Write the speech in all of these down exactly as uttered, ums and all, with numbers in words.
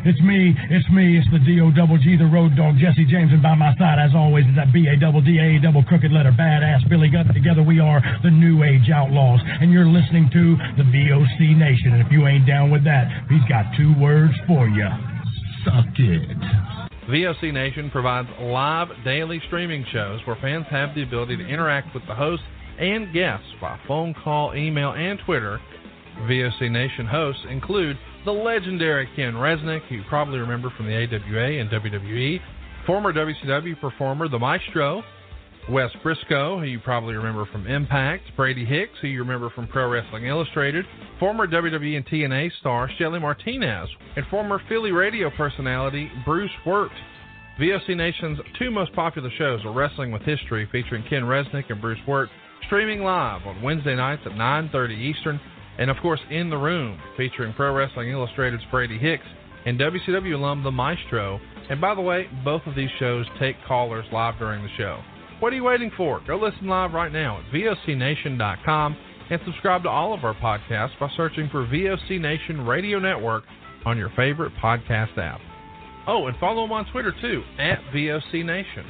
It's me, it's me, it's the D O double G, the road dog, Jesse James, and by my side, as always, is that B A double D A double crooked letter badass Billy Gunn. Together we are the New Age Outlaws, and you're listening to the V O C Nation. And if you ain't down with that, he's got two words for you. Suck it. V O C Nation provides live daily streaming shows where fans have the ability to interact with the hosts and guests by phone call, email, and Twitter. V O C Nation hosts include the legendary Ken Resnick, who you probably remember from the A W A and W W E, former W C W performer The Maestro, Wes Briscoe, who you probably remember from Impact, Brady Hicks, who you remember from Pro Wrestling Illustrated, former W W E and T N A star Shelly Martinez, and former Philly radio personality Bruce Wirt. V O C Nation's two most popular shows are Wrestling with History, featuring Ken Resnick and Bruce Wirt, streaming live on Wednesday nights at nine thirty Eastern, and of course In the Room, featuring Pro Wrestling Illustrated's Brady Hicks and W C W alum The Maestro. And by the way, both of these shows take callers live during the show. What are you waiting for? Go listen live right now at V O C nation dot com and subscribe to all of our podcasts by searching for V O C Nation Radio Network on your favorite podcast app. Oh, and follow them on Twitter too, at V O C Nation.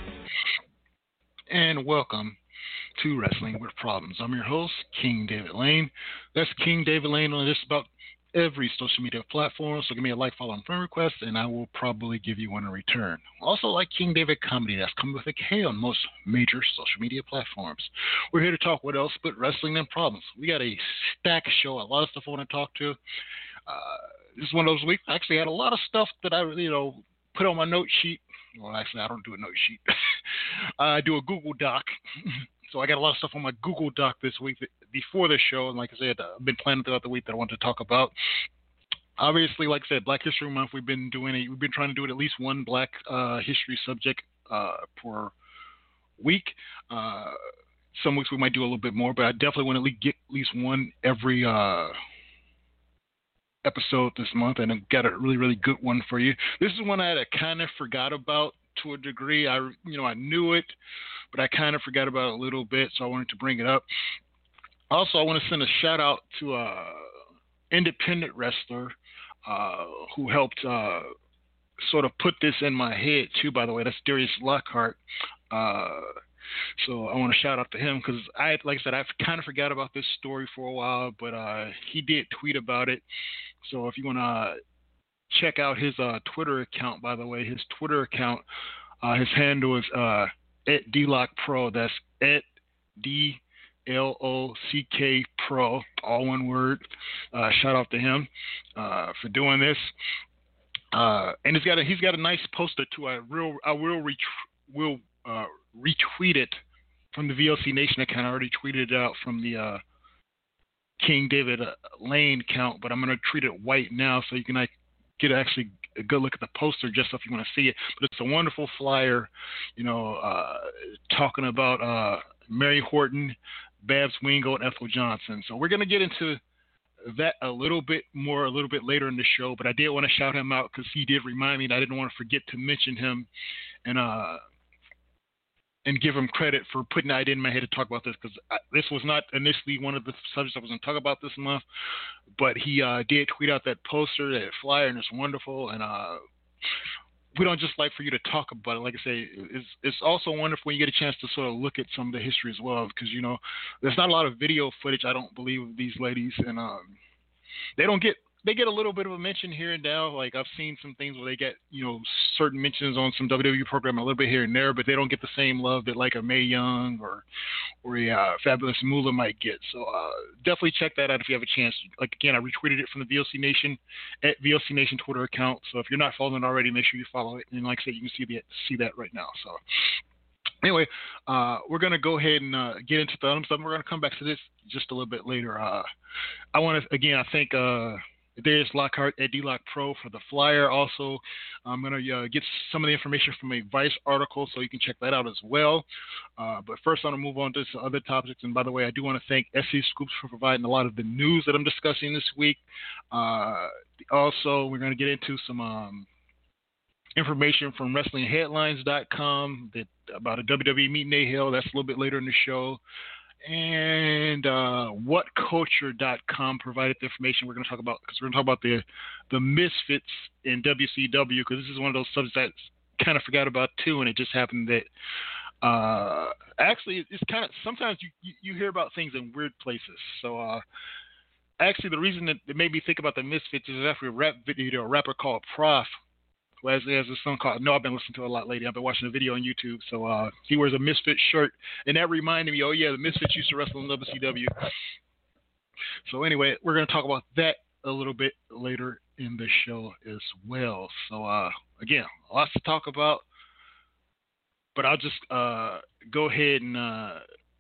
And welcome to Wrestling with Problems. I'm your host, King David Lane. That's King David Lane on just about every social media platform. So give me a like, follow, and friend request, and I will probably give you one in return. Also, like King David Comedy, that's coming with a K on most major social media platforms. We're here to talk what else but wrestling and problems. We got a stack show, a lot of stuff I want to talk to. Uh, this is one of those weeks. I actually had a lot of stuff that I, you know, put on my note sheet. Well, actually, I don't do a note sheet. I do a Google Doc. So I got a lot of stuff on my Google Doc this week before the show, and like I said, I've been planning throughout the week that I wanted to talk about. Obviously, like I said, Black History Month. We've been doing it. We've been trying to do it at least one Black uh, history subject uh, per week. Uh, some weeks we might do a little bit more, but I definitely want to get at least one every uh, episode this month, and I've got a really, really good one for you. This is one I kind of forgot about to a degree. I, you know, I knew it, but I kind of forgot about it a little bit, so I wanted to bring it up. Also, I want to send a shout out to a independent wrestler uh, who helped uh, sort of put this in my head too. By the way, that's Darius Lockhart. Uh, so I want to shout out to him because I, like I said, I kind of forgot about this story for a while, but uh, he did tweet about it. So if you want to check out his uh, Twitter account, by the way, his Twitter account, uh, his handle is uh, at D Lock Pro. That's at D L O C K Pro, all one word. Uh, shout out to him uh, for doing this. Uh, and he's got a he's got a nice poster too. I real I will ret- will uh, retweet it from the V O C Nation account. I already tweeted it out from the uh, King David Lane account, but I'm gonna treat it white now so you can like, get actually a good look at the poster just if you want to see it. But it's a wonderful flyer, you know, uh, talking about uh, Mary Horton, Babs Wingo, and Ethel Johnson. So we're going to get into that a little bit more a little bit later in the show, but I did want to shout him out because he did remind me that I didn't want to forget to mention him and uh, and give him credit for putting that idea in my head to talk about this because this was not initially one of the subjects I was going to talk about this month, but he uh, did tweet out that poster, that flyer, and it's wonderful. And uh, we don't just like for you to talk about it. Like I say, it's, it's also wonderful when you get a chance to sort of look at some of the history as well because, you know, there's not a lot of video footage, I don't believe, of these ladies. And um, they don't get They get a little bit of a mention here and now. Like I've seen some things where they get, you know, certain mentions on some W W E program a little bit here and there, but they don't get the same love that like a Mae Young or or a uh, Fabulous Moolah might get. So uh, definitely check that out if you have a chance. Like again, I retweeted it from the V O C Nation at V O C Nation Twitter account. So if you're not following it already, make sure you follow it. And like I said, you can see the, see that right now. So anyway, uh, we're going to go ahead and uh, get into the other stuff. We're going to come back to this just a little bit later. Uh, I want to, again, I think uh, Darius Lockhart at D Lock Pro for the flyer. Also, I'm going to uh, get some of the information from a Vice article, so you can check that out as well. Uh, but first, I'm going to move on to some other topics. And by the way, I do want to thank S C Scoops for providing a lot of the news that I'm discussing this week. Uh, also, we're going to get into some um, information from Wrestling Headlines dot com that about a W W E meeting they held. That's a little bit later in the show. and uh, what culture dot com provided the information we're going to talk about, because we're going to talk about the the misfits in W C W, because this is one of those subjects that kind of forgot about too, and it just happened that uh, actually it's kind of sometimes you, you, you hear about things in weird places. So uh, actually the reason that it made me think about the misfits is after a rap video, a rapper called Prof, who has, has a song called No, I've been listening to it a lot lately. I've been watching a video on YouTube. So uh, he wears a Misfit shirt, and that reminded me, oh, yeah, the Misfits used to wrestle in W C W. So anyway, we're going to talk about that a little bit later in the show as well. So, uh, again, lots to talk about, but I'll just uh, go ahead and uh,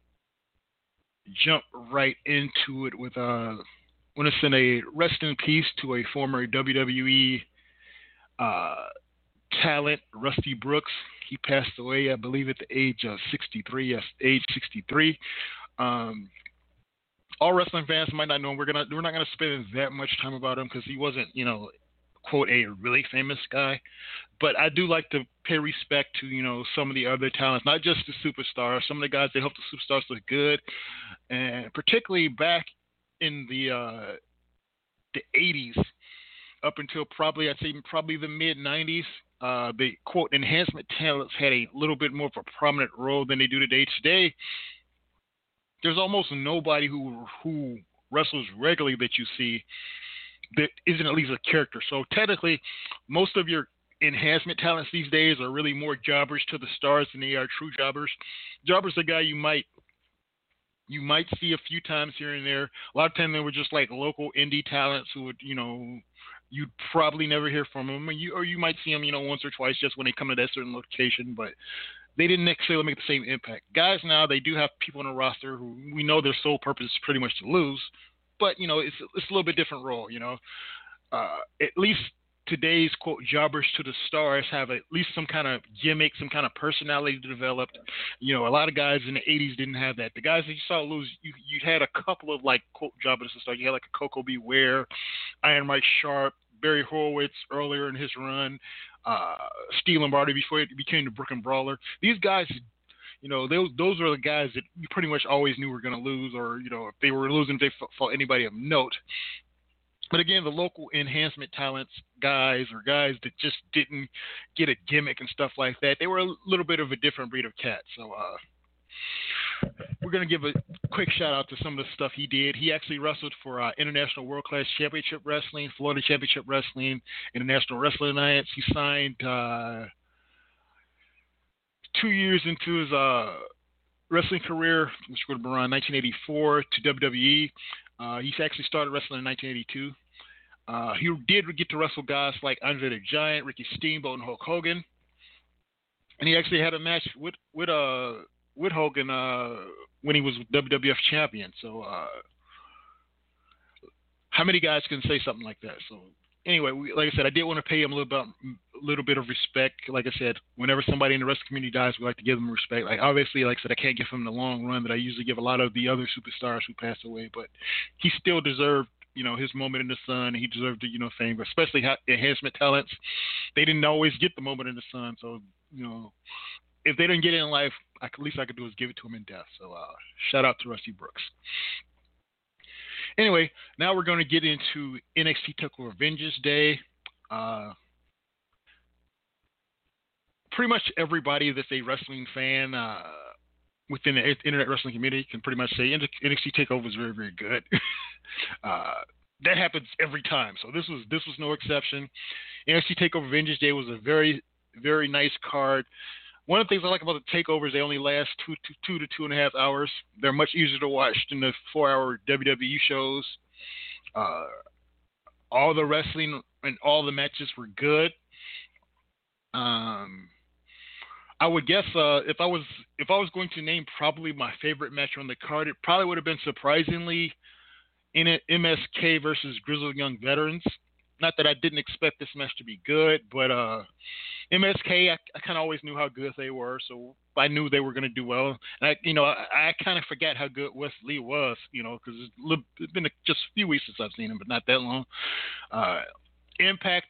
jump right into it with, uh, I want to send a rest in peace to a former W W E Uh, talent, Rusty Brooks. He passed away, I believe, at the age of sixty-three. Yes, age sixty-three. Um, all wrestling fans might not know him. We're gonna we're not gonna spend that much time about him because he wasn't, you know, quote a really famous guy. But I do like to pay respect to, you know, some of the other talents, not just the superstars. Some of the guys that helped the superstars look good, and particularly back in the uh, the eighties. Up until probably, I'd say probably the mid nineties, uh, the quote enhancement talents had a little bit more of a prominent role than they do today. Today, there's almost nobody who who wrestles regularly that you see that isn't at least a character. So technically, most of your enhancement talents these days are really more jobbers to the stars than they are true jobbers. Jobbers, a guy you might you might see a few times here and there. A lot of times they were just like local indie talents who would, you know, you'd probably never hear from them, or you, or you might see them, you know, once or twice just when they come to that certain location, but they didn't necessarily make the same impact. Guys now, they do have people on the roster who we know their sole purpose is pretty much to lose, but, you know, it's, it's a little bit different role, you know. Uh, at least today's, quote, jobbers to the stars have at least some kind of gimmick, some kind of personality developed. You know, a lot of guys in the eighties didn't have that. The guys that you saw lose, you you had a couple of, like, quote, jobbers to the stars. You had, like, a Coco Beware, Iron Mike Sharp, Barry Horowitz earlier in his run, uh, Steve Lombardi before he became the Brooklyn Brawler. These guys, you know, those those are the guys that you pretty much always knew were going to lose, or, you know, if they were losing, if they fought anybody of note. But again, the local enhancement talents guys or guys that just didn't get a gimmick and stuff like that, they were a little bit of a different breed of cat. So uh, we're going to give a quick shout out to some of the stuff he did. He actually wrestled for uh, International World Class Championship Wrestling, Florida Championship Wrestling, International Wrestling Alliance. He signed uh, two years into his uh, wrestling career, which would have been around nineteen eighty-four, to W W E. Uh, he actually started wrestling in nineteen eighty-two. Uh, he did get to wrestle guys like Andre the Giant, Ricky Steamboat, and Hulk Hogan. And he actually had a match with with uh with Hogan uh, when he was W W F champion. So uh, how many guys can say something like that? So anyway, we, like I said, I did want to pay him a little bit, a little bit of respect. Like I said, whenever somebody in the wrestling community dies, we like to give them respect. Like obviously, like I said, I can't give him the long run that I usually give a lot of the other superstars who passed away, but he still deserved, you know, his moment in the sun. He deserved, you know, fame, especially enhancement talents. They didn't always get the moment in the sun, so you know, if they didn't get it in life, I, at least I could do is give it to him in death. So uh, shout out to Rusty Brooks. Anyway, now we're going to get into N X T TakeOver Vengeance Day. Uh, pretty much everybody that's a wrestling fan uh, within the internet wrestling community can pretty much say N X T TakeOver is very, very good. uh, that happens every time, so this was this was no exception. N X T TakeOver Vengeance Day was a very, very nice card. One of the things I like about the takeovers, they only last two, two, two to two and a half hours. They're much easier to watch than the four-hour W W E shows. Uh, all the wrestling and all the matches were good. Um, I would guess uh, if I was if I was going to name probably my favorite match on the card, it probably would have been surprisingly in it, M S K versus Grizzled Young Veterans. Not that I didn't expect this match to be good, but uh, M S K, I, I kind of always knew how good they were, so I knew they were going to do well. And I, you know, I, I kind of forgot how good Wes Lee was, you know, because it's, it's been a, just a few weeks since I've seen him, but not that long. Uh, Impact,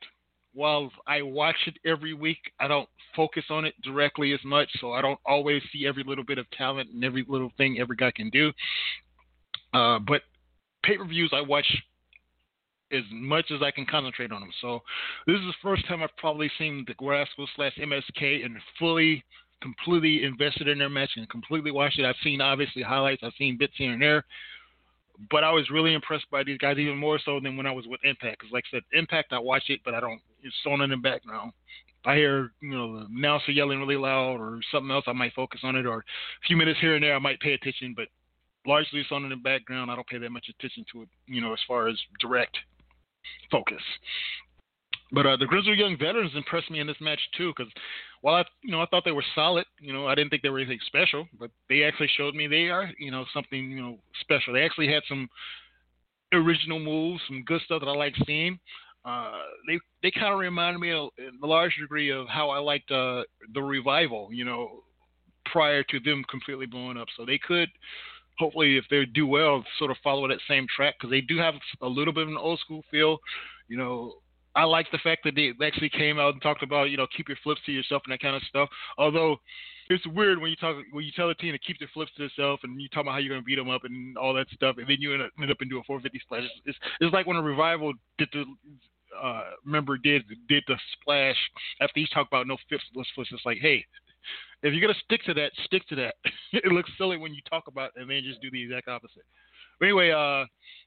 while I watch it every week, I don't focus on it directly as much, so I don't always see every little bit of talent and every little thing every guy can do. Uh, but pay-per-views I watch as much as I can concentrate on them. So this is the first time I've probably seen the Grascal slash M S K and fully, completely invested in their match and completely watched it. I've seen, obviously, highlights. I've seen bits here and there. But I was really impressed by these guys, even more so than when I was with Impact. Because, like I said, Impact, I watch it, but I don't. It's on in the background. If I hear, you know, the announcer yelling really loud or something else, I might focus on it. Or a few minutes here and there, I might pay attention. But largely, it's on in the background. I don't pay that much attention to it, you know, as far as direct focus. But uh, the Grizzled Young Veterans impressed me in this match too, because while I, you know, I thought they were solid, you know, I didn't think they were anything special, but they actually showed me they are, you know, something, you know, special. They actually had some original moves, some good stuff that I like seeing. Uh, they they kind of reminded me, of, in a large degree, of how I liked uh, the Revival, you know, prior to them completely blowing up. So they could, hopefully, if they do well, sort of follow that same track, because they do have a little bit of an old school feel, you know. I like the fact that they actually came out and talked about, you know, keep your flips to yourself and that kind of stuff. Although it's weird when you talk when you tell a team to keep their flips to themselves and you talk about how you're going to beat them up and all that stuff, and then you end up, end up and do a four fifty splash. It's, it's like when a Revival did the uh, member did did the splash after he talked about no flips, flips. It's like, hey, if you're going to stick to that, stick to that. It looks silly when you talk about it and then just do the exact opposite. But anyway, uh.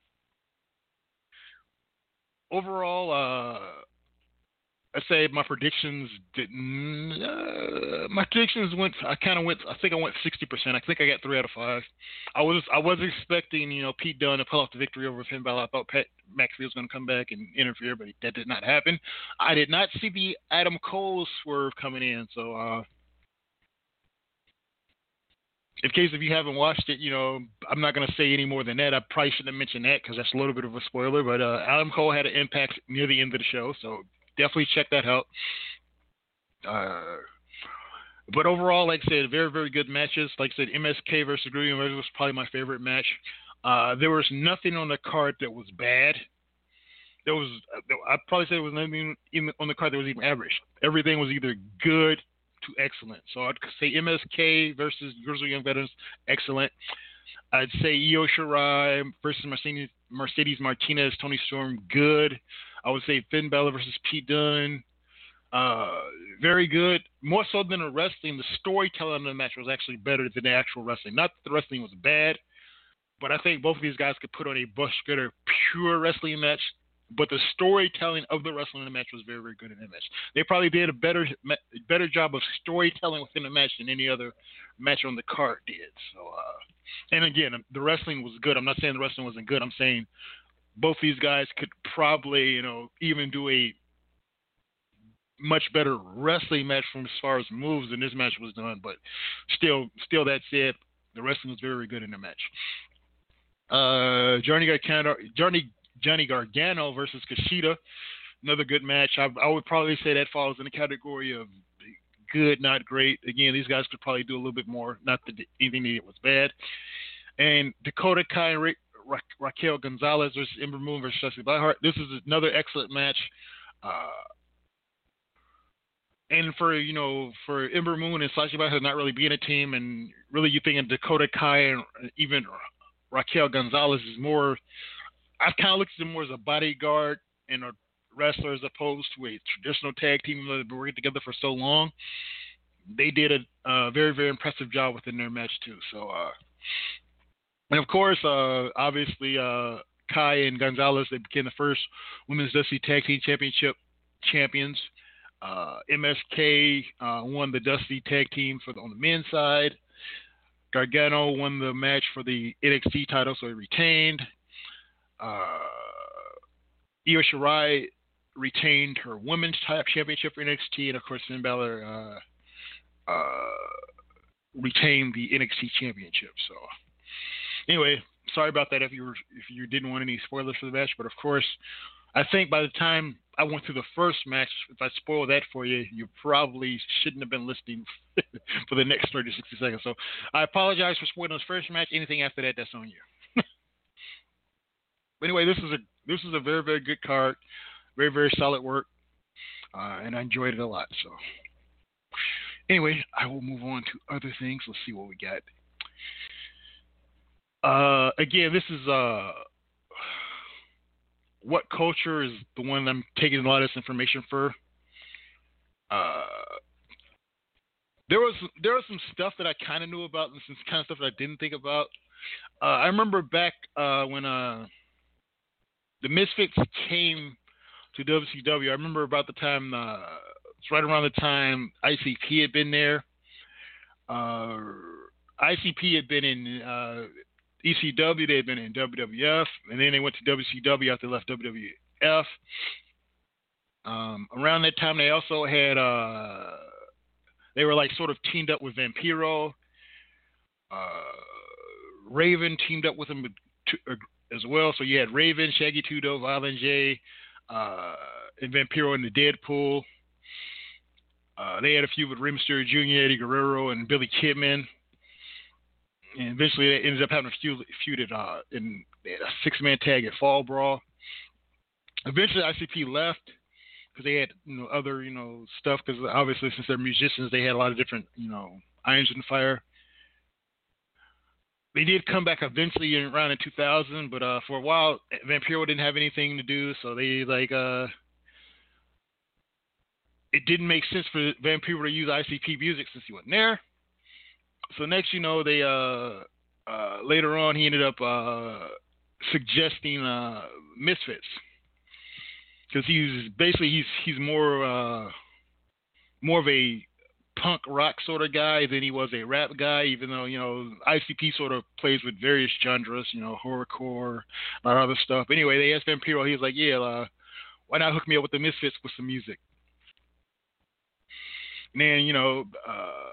Overall, uh, I say my predictions didn't. Uh, my predictions went. I kind of went. I think I went sixty percent. I think I got three out of five. I was. I was expecting, you know, Pete Dunne to pull off the victory over Finn Balor. I thought Pat McAfee was going to come back and interfere, but that did not happen. I did not see the Adam Cole swerve coming in. So, uh, in case if you haven't watched it, you know, I'm not going to say any more than that. I probably shouldn't have mentioned that because that's a little bit of a spoiler. But uh, Adam Cole had an impact near the end of the show, so definitely check that out. Uh, but overall, like I said, very, very good matches. Like I said, M S K versus Green was probably my favorite match. Uh, there was nothing on the card that was bad. There was, I'd probably say there was nothing even on the card that was even average. Everything was either good to excellent. So I'd say M S K versus Grizzled Young Veterans, excellent. I'd say Io Shirai versus Mercedes, Mercedes Martinez, Toni Storm, good. I would say Finn Balor versus Pete Dunne, uh, very good. More so than the wrestling, the storytelling of the match was actually better than the actual wrestling. Not that the wrestling was bad, but I think both of these guys could put on a much better pure wrestling match. But the storytelling of the wrestling in the match was very, very good in the match. They probably did a better better job of storytelling within the match than any other match on the card did. So, uh, and again, the wrestling was good. I'm not saying the wrestling wasn't good. I'm saying both these guys could probably, you know, even do a much better wrestling match from as far as moves than this match was done. But still, still that said, the wrestling was very, very good in the match. Uh, Johnny Gargano, Johnny. Johnny Gargano versus Kushida, another good match. I, I would probably say that falls in the category of good, not great. Again, these guys could probably do a little bit more. Not that anything it was bad. And Dakota Kai and Ra- Ra- Raquel Gonzalez versus Ember Moon versus Shotzi Blackheart. This is another excellent match. Uh, and for you know, for Ember Moon and Shotzi Blackheart not really being a team, and really you thinking Dakota Kai and even Raquel Gonzalez is more. I kind of looked at them more as a bodyguard and a wrestler as opposed to a traditional tag team that have been working together for so long. They did a uh, very, very impressive job within their match too. So, uh, and of course, uh, obviously, uh, Kai and Gonzalez, they became the first Women's Dusty Tag Team Championship champions. Uh, M S K uh, won the Dusty Tag Team for the, on the men's side. Gargano won the match for the N X T title, so he retained. Uh, Io Shirai retained her women's type championship for N X T, and of course Finn Balor uh, uh, retained the N X T championship. So, anyway, sorry about that if you were, if you didn't want any spoilers for the match, but of course, I think by the time I went through the first match, if I spoil that for you, you probably shouldn't have been listening for the next thirty, sixty seconds. So, I apologize for spoiling this first match. Anything after that, that's on you. But anyway, this is a this is a very, very good card. Very, very solid work. uh, and I enjoyed it a lot. So, anyway, I will move on to other things. Let's see what we got. Uh, again, this is uh, What Culture is the one I'm taking a lot of this information for. Uh, there was there was some stuff that I kind of knew about and some kind of stuff that I didn't think about. Uh, I remember back uh, when uh, the Misfits came to W C W. I remember about the time, uh, it's right around the time I C P had been there. Uh, I C P had been in uh, E C W, they had been in W W F, and then they went to W C W after they left W W F. Um, around that time, they also had, uh, they were like sort of teamed up with Vampiro. Uh, Raven teamed up with them as well. So you had Raven, Shaggy two Dope, Violent J, uh, and Vampiro in the Deadpool. Uh, they had a feud with Rey Mysterio Junior, Eddie Guerrero, and Billy Kidman. And eventually they ended up having a feud, feuded uh, in a six-man tag at Fall Brawl. Eventually I C P left because they had, you know, other, you know, stuff, because obviously since they're musicians, they had a lot of different, you know, irons in the fire. They did come back eventually in, around in two thousand, but uh, for a while, Vampiro didn't have anything to do, so they, like, uh, it didn't make sense for Vampiro to use I C P music since he wasn't there. So next, you know, they, uh, uh, later on, he ended up uh, suggesting uh, Misfits. Because he's basically, he's he's more, uh, more of a punk rock sort of guy than he was a rap guy, even though, you know, I C P sort of plays with various genres, you know, horrorcore, a lot of other stuff. Anyway, they asked Vampiro, he was like, yeah, uh, why not hook me up with the Misfits with some music? And then, you know, uh,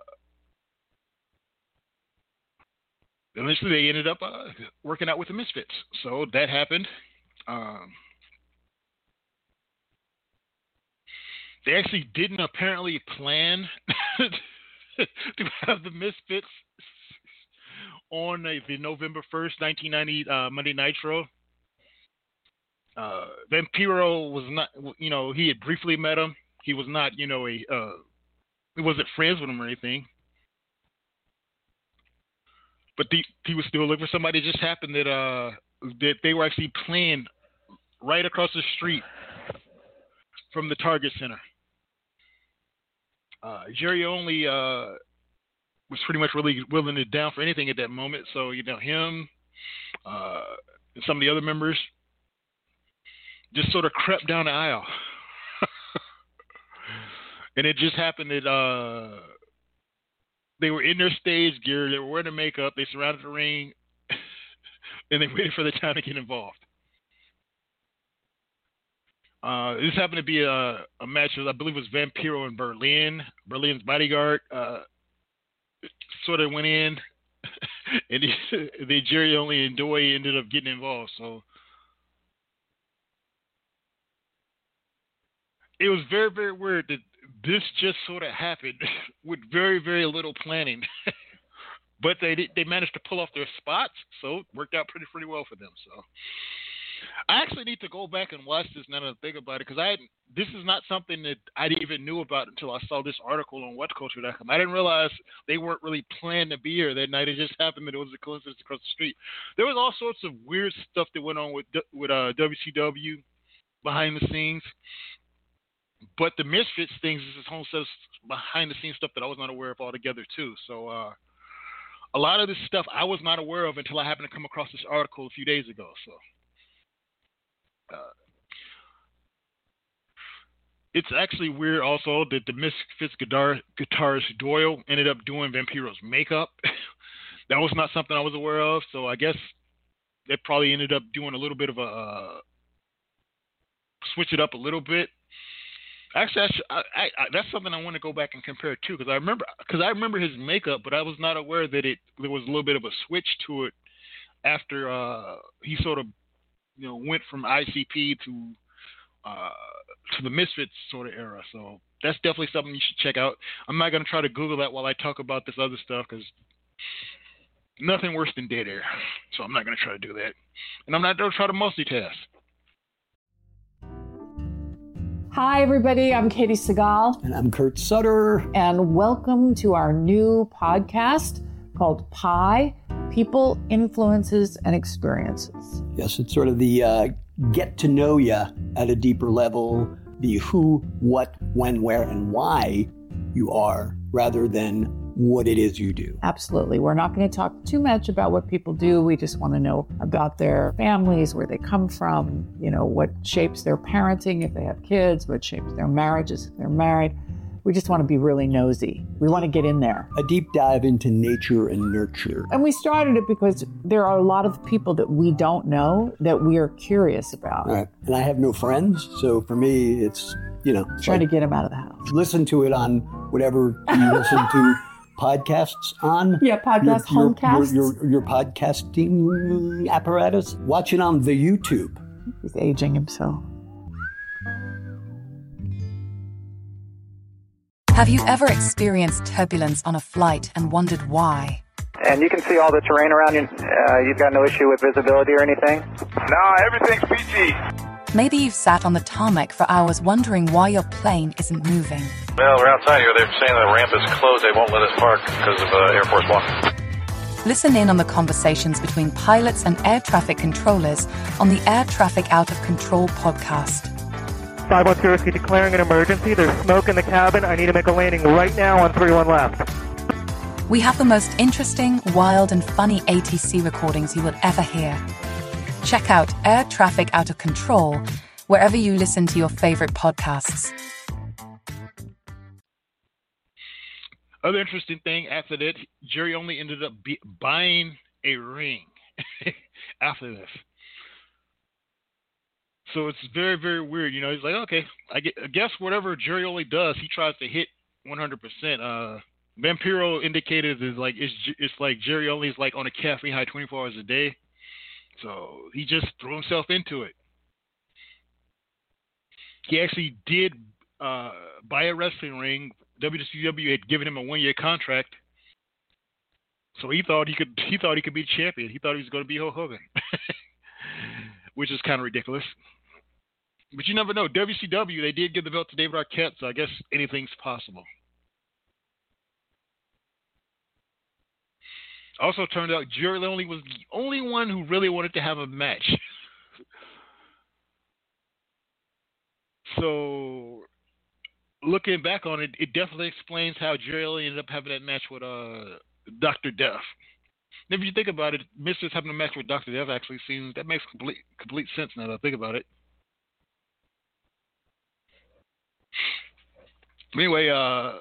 eventually they ended up uh, working out with the Misfits. So that happened. Um, they actually didn't apparently plan to have the Misfits on uh, the November first, nineteen ninety uh, Monday Nitro. Uh, Vampiro was not, you know, he had briefly met him. He was not, you know, a, uh, he wasn't friends with him or anything. But the, he was still looking for somebody. It just happened that uh, that they were actually playing right across the street from the Target Center. Uh, Jerry Only uh, was pretty much really willing to down for anything at that moment. So, you know, him uh, and some of the other members just sort of crept down the aisle. And it just happened that uh, they were in their stage gear, they were wearing their makeup, they surrounded the ring, and they waited for the time to get involved. Uh, this happened to be a, a match, I believe it was Vampiro and Berlin. Berlin's bodyguard uh, sort of went in, and the, the Jerry Only and Doi ended up getting involved. So it was very, very weird that this just sort of happened with very, very little planning. But they did, they managed to pull off their spots, so it worked out pretty, pretty well for them. So I actually need to go back and watch this now that I think about it, because I this is not something that I even knew about until I saw this article on what culture dot com. I didn't realize they weren't really planned to be here that night. It just happened that it was a coincidence across the street. There was all sorts of weird stuff that went on with with uh, W C W behind the scenes. But the Misfits things is this whole set of behind the scenes stuff that I was not aware of altogether too. So uh, a lot of this stuff I was not aware of until I happened to come across this article a few days ago. So. Uh, it's actually weird also that the Misfits guitar, guitarist Doyle ended up doing Vampiro's makeup. That was not something I was aware of, so I guess they probably ended up doing a little bit of a uh, switch it up a little bit. Actually, I sh- I, I, I, that's something I want to go back and compare too, because I remember because I remember his makeup, but I was not aware that it there was a little bit of a switch to it after uh, he sort of you know went from I C P to uh, to the Misfits sort of era. So that's definitely something you should check out. I'm not going to try to Google that while I talk about this other stuff, because nothing worse than dead air. So I'm not going to try to do that, and I'm not going to try to multitask. Hi, everybody. I'm Katie Segal. And I'm Kurt Sutter. And welcome to our new podcast called Pi, People, Influences, and Experiences. Yes, it's sort of the uh, get to know you at a deeper level, the who, what, when, where, and why you are, rather than what it is you do. Absolutely. We're not going to talk too much about what people do. We just want to know about their families, where they come from, you know, what shapes their parenting if they have kids, what shapes their marriages if they're married. We just want to be really nosy. We want to get in there. A deep dive into nature and nurture. And we started it because there are a lot of people that we don't know that we are curious about. All right. And I have no friends, so for me, it's, you know. Trying like, to get them out of the house. Listen to it on whatever you listen to. Podcasts on? Yeah, podcast, your, your, homecasts. Your, your, your podcasting apparatus. Watch it on the YouTube. He's aging himself. Have you ever experienced turbulence on a flight and wondered why? And you can see all the terrain around you. Uh, you've got no issue with visibility or anything? No, everything's P G. Maybe you've sat on the tarmac for hours wondering why your plane isn't moving. Well, we're outside here. They're saying the ramp is closed. They won't let us park because of uh, Air Force One. Listen in on the conversations between pilots and air traffic controllers on the Air Traffic Out of Control podcast. five one zero, declaring an emergency. There's smoke in the cabin. I need to make a landing right now on three one left. We have the most interesting, wild, and funny A T C recordings you will ever hear. Check out Air Traffic Out of Control wherever you listen to your favorite podcasts. Other interesting thing after that, Jerry only ended up be- buying a ring after this. So it's very, very weird. You know, he's like, okay, I, get, I guess whatever Jerry only does, he tries to hit one hundred percent. Uh, Vampiro indicated is like it's, it's like Jerry only is like on a caffeine high twenty-four hours a day. So he just threw himself into it. He actually did uh, buy a wrestling ring. W C W had given him a one-year contract, so he thought he could. He thought he could be champion. He thought he was going to be Hulk Hogan, which is kind of ridiculous. But you never know. W C W, they did give the belt to David Arquette, so I guess anything's possible. Also turned out Jerry Lonely was the only one who really wanted to have a match. So, looking back on it, it definitely explains how Jerry Lonely ended up having that match with uh, Doctor Death. And if you think about it, Mister's having a match with Doctor Death actually seems, that makes complete complete sense now that I think about it. Anyway, uh,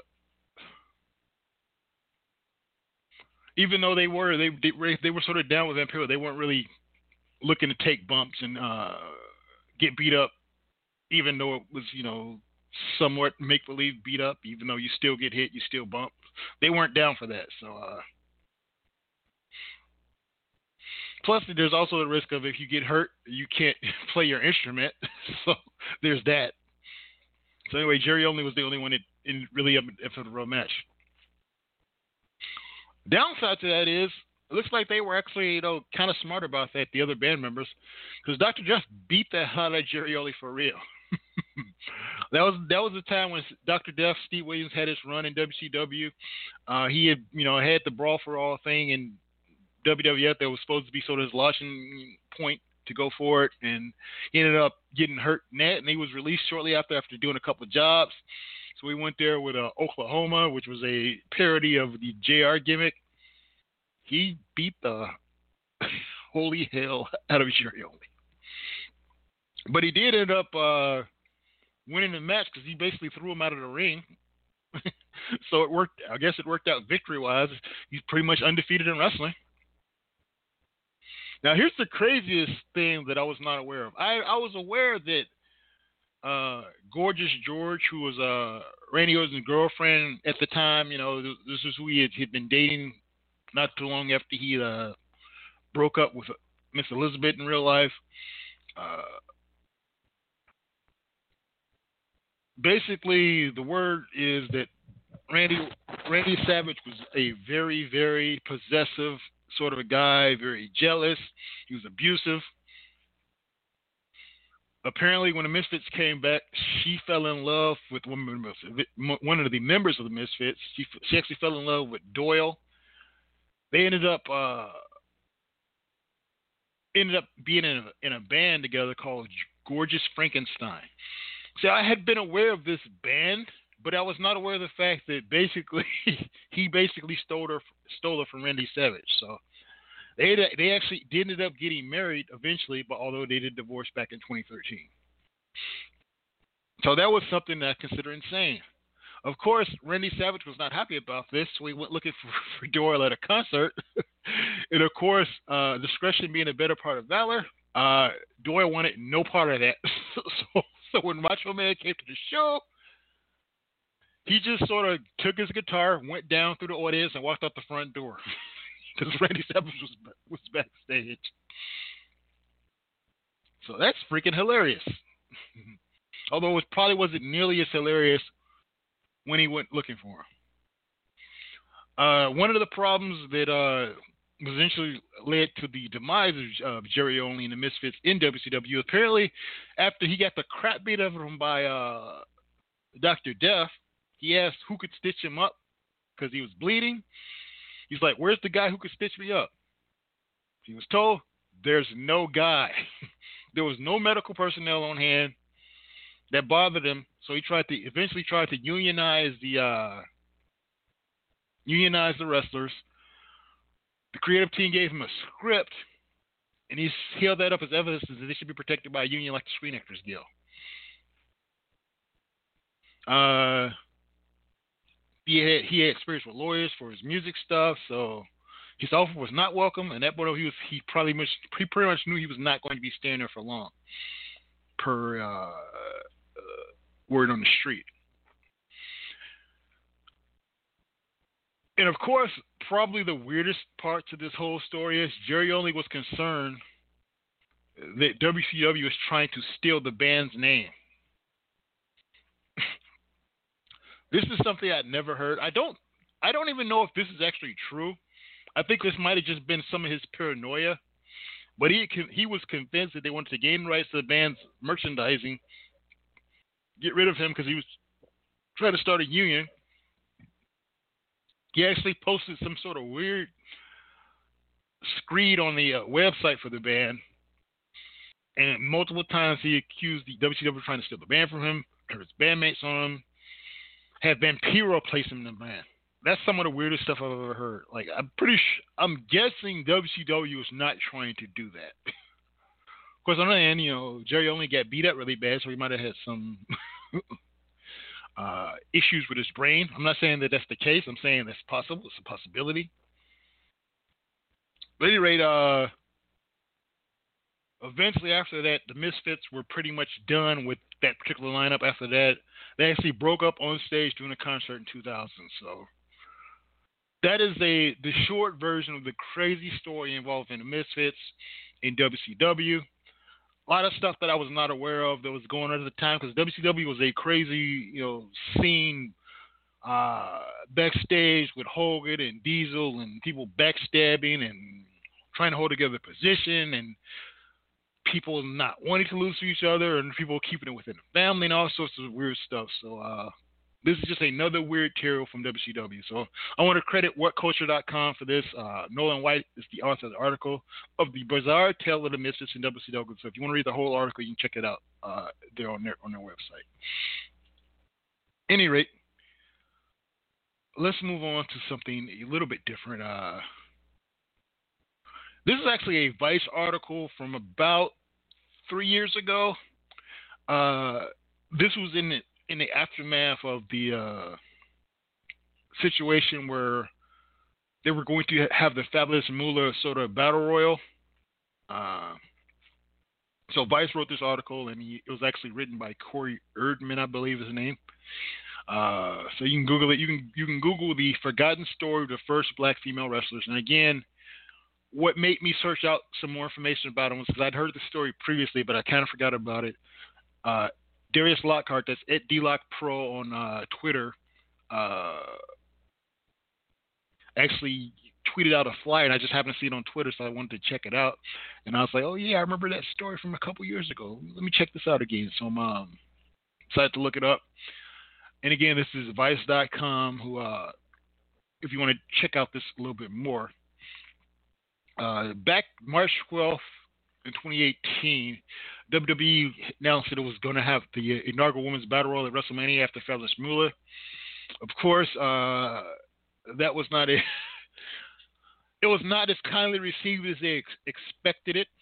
even though they were they, they they were sort of down with Vampiro, they weren't really looking to take bumps and uh, get beat up, even though it was, you know, somewhat make believe beat up. Even though you still get hit, you still bump. They weren't down for that. So, uh, plus there's also the risk of if you get hurt, you can't play your instrument. So there's that. So anyway, Jerry Only was the only one that in really up for the real match. Downside to that is, it looks like they were actually, you know, kind of smart about that, the other band members, because Doctor Jeff beat the hell out of Jerry Only for real. that was that was the time when Doctor Death, Steve Williams had his run in W C W. Uh, he had, you know, had the Brawl for All thing in W W F that was supposed to be sort of his launching point to go for it, and he ended up getting hurt in that, and he was released shortly after after doing a couple of jobs. So we went there with uh, Oklahoma, which was a parody of the J R gimmick. He beat the holy hell out of Jerry Only. But he did end up uh, winning the match because he basically threw him out of the ring. So it worked. I guess it worked out victory-wise. He's pretty much undefeated in wrestling. Now, here's the craziest thing that I was not aware of. I, I was aware that uh, Gorgeous George, who was uh, Randy Orton's girlfriend at the time, you know, this is who he had, had been dating not too long after he uh, broke up with Miss Elizabeth in real life. Uh, basically, the word is that Randy Randy Savage was a very, very possessive sort of a guy, very jealous. He was abusive. apparently, when the Misfits came back, she fell in love with one of the members of the Misfits. She she actually fell in love with Doyle. They ended up uh, ended up being in a, in a band together called Gorgeous Frankenstein. See, I had been aware of this band, but I was not aware of the fact that basically he basically stole her stole her from Randy Savage. So they they actually ended up getting married eventually, but although they did divorce back in twenty thirteen. So that was something that I consider insane. Of course, Randy Savage was not happy about this, so he went looking for, for Doyle at a concert. And of course, uh, discretion being a better part of valor, uh, Doyle wanted no part of that. so, so when Macho Man came to the show, he just sort of took his guitar, went down through the audience, and walked out the front door. Because Randy Savage was, was backstage. So that's freaking hilarious. Although it probably wasn't nearly as hilarious when he went looking for him. Uh, one of the problems that uh, eventually led to the demise of uh, Jerry Only and the Misfits in W C W, apparently after he got the crap beat out of him by uh, Doctor Death, he asked who could stitch him up because he was bleeding. He's like, where's the guy who could stitch me up? He was told, there's no guy. There was no medical personnel on hand that bothered him, so he tried to eventually tried to unionize the uh, unionize the wrestlers. The creative team gave him a script, and he held that up as evidence that they should be protected by a union like the Screen Actors Guild. Uh, he had he had experience with lawyers for his music stuff, so his offer was not welcome, and that boy he was he probably much he pretty much knew he was not going to be staying there for long. Per uh, uh, word on the street. And of course, probably the weirdest part to this whole story is Jerry Only was concerned that W C W is trying to steal the band's name. This is something I'd never heard. I don't I don't even know if this is actually true. I think this might have just been some of his paranoia. But he he was convinced that they wanted to gain rights to the band's merchandising, get rid of him because he was trying to start a union. He actually posted some sort of weird screed on the uh, website for the band, and multiple times he accused the W C W of trying to steal the band from him, or his bandmates on him, had Vampiro place him in the band. That's some of the weirdest stuff I've ever heard. Like, I'm pretty sure, I'm guessing W C W is not trying to do that. Of course, on the other hand, you know, Jerry Only got beat up really bad, so he might have had some uh, issues with his brain. I'm not saying that that's the case. I'm saying that's possible. It's a possibility. But at any rate, uh, eventually after that, the Misfits were pretty much done with that particular lineup. After that, they actually broke up on stage during a concert in two thousand. So that is a the short version of the crazy story involving the Misfits in W C W. A lot of stuff that I was not aware of that was going on at the time, because W C W was a crazy, you know, scene uh, backstage with Hogan and Diesel and people backstabbing and trying to hold together a position, and people not wanting to lose to each other, and people keeping it within the family and all sorts of weird stuff. So uh, this is just another weird tale from W C W. So I want to credit what culture dot com for this. Uh, Nolan White is the author of the article of the bizarre tale of the Misfits in W C W. So if you want to read the whole article, you can check it out uh, there on their on their website. At any rate, let's move on to something a little bit different. Uh, this is actually a Vice article from about three years ago. Uh, this was in the, in the aftermath of the uh, situation where they were going to have the Fabulous Moolah sort of battle royal. Uh, so Vice wrote this article, and he, it was actually written by Corey Erdman, I believe is his name. Uh, so you can Google it. You can you can Google the forgotten story of the first black female wrestlers. And again, what made me search out some more information about them was because I'd heard the story previously, but I kind of forgot about it. Uh, Darius Lockhart, that's at D Lock Pro on uh, Twitter, uh, actually tweeted out a flyer, and I just happened to see it on Twitter, so I wanted to check it out. And I was like, oh, yeah, I remember that story from a couple years ago. Let me check this out again. So I'm um, decided to look it up. And again, this is Vice dot com, who, uh, if you want to check out this a little bit more, uh, back March twelfth in twenty eighteen, W W E announced that it was going to have the inaugural Women's Battle Royal at WrestleMania after Phyllis Mueller. Of course, uh, that was not a... It was not as kindly received as they ex- expected it.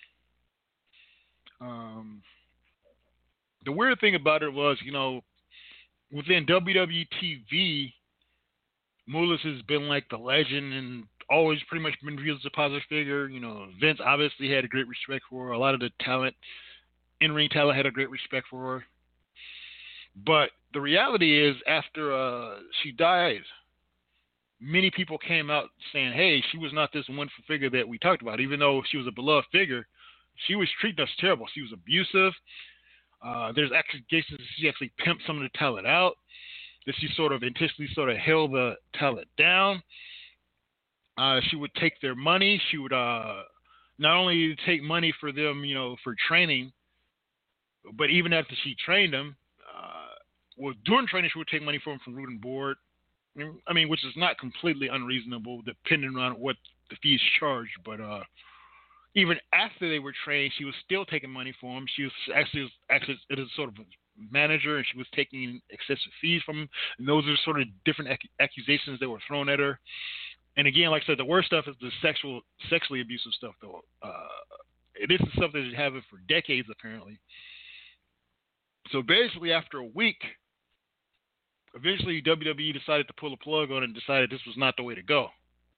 Um, the weird thing about it was, you know, within W W E T V, Moolah has been like the legend and always pretty much been viewed as a positive figure. You know, Vince obviously had a great respect for her. A lot of the talent, in-ring talent, had a great respect for her. But the reality is, after uh, she died, many people came out saying, hey, she was not this wonderful figure that we talked about. Even though she was a beloved figure, she was treating us terrible. She was abusive. Uh, there's accusations that she actually pimped some of the talent out, that she sort of intentionally sort of held the talent down. Uh, she would take their money. She would uh, not only take money for them, you know, for training, but even after she trained them, uh, well, during training, she would take money from them from root and board. I mean, which is not completely unreasonable, depending on what the fees charged. But uh, even after they were trained, she was still taking money from them. She was actually was actually it is sort of a manager, and she was taking excessive fees from them. And those are sort of different ac- accusations that were thrown at her. And again, like I said, the worst stuff is the sexual, sexually abusive stuff, though. Uh, this is something that happened for decades, apparently. So basically, after a week, eventually, W W E decided to pull the plug on it and decided this was not the way to go.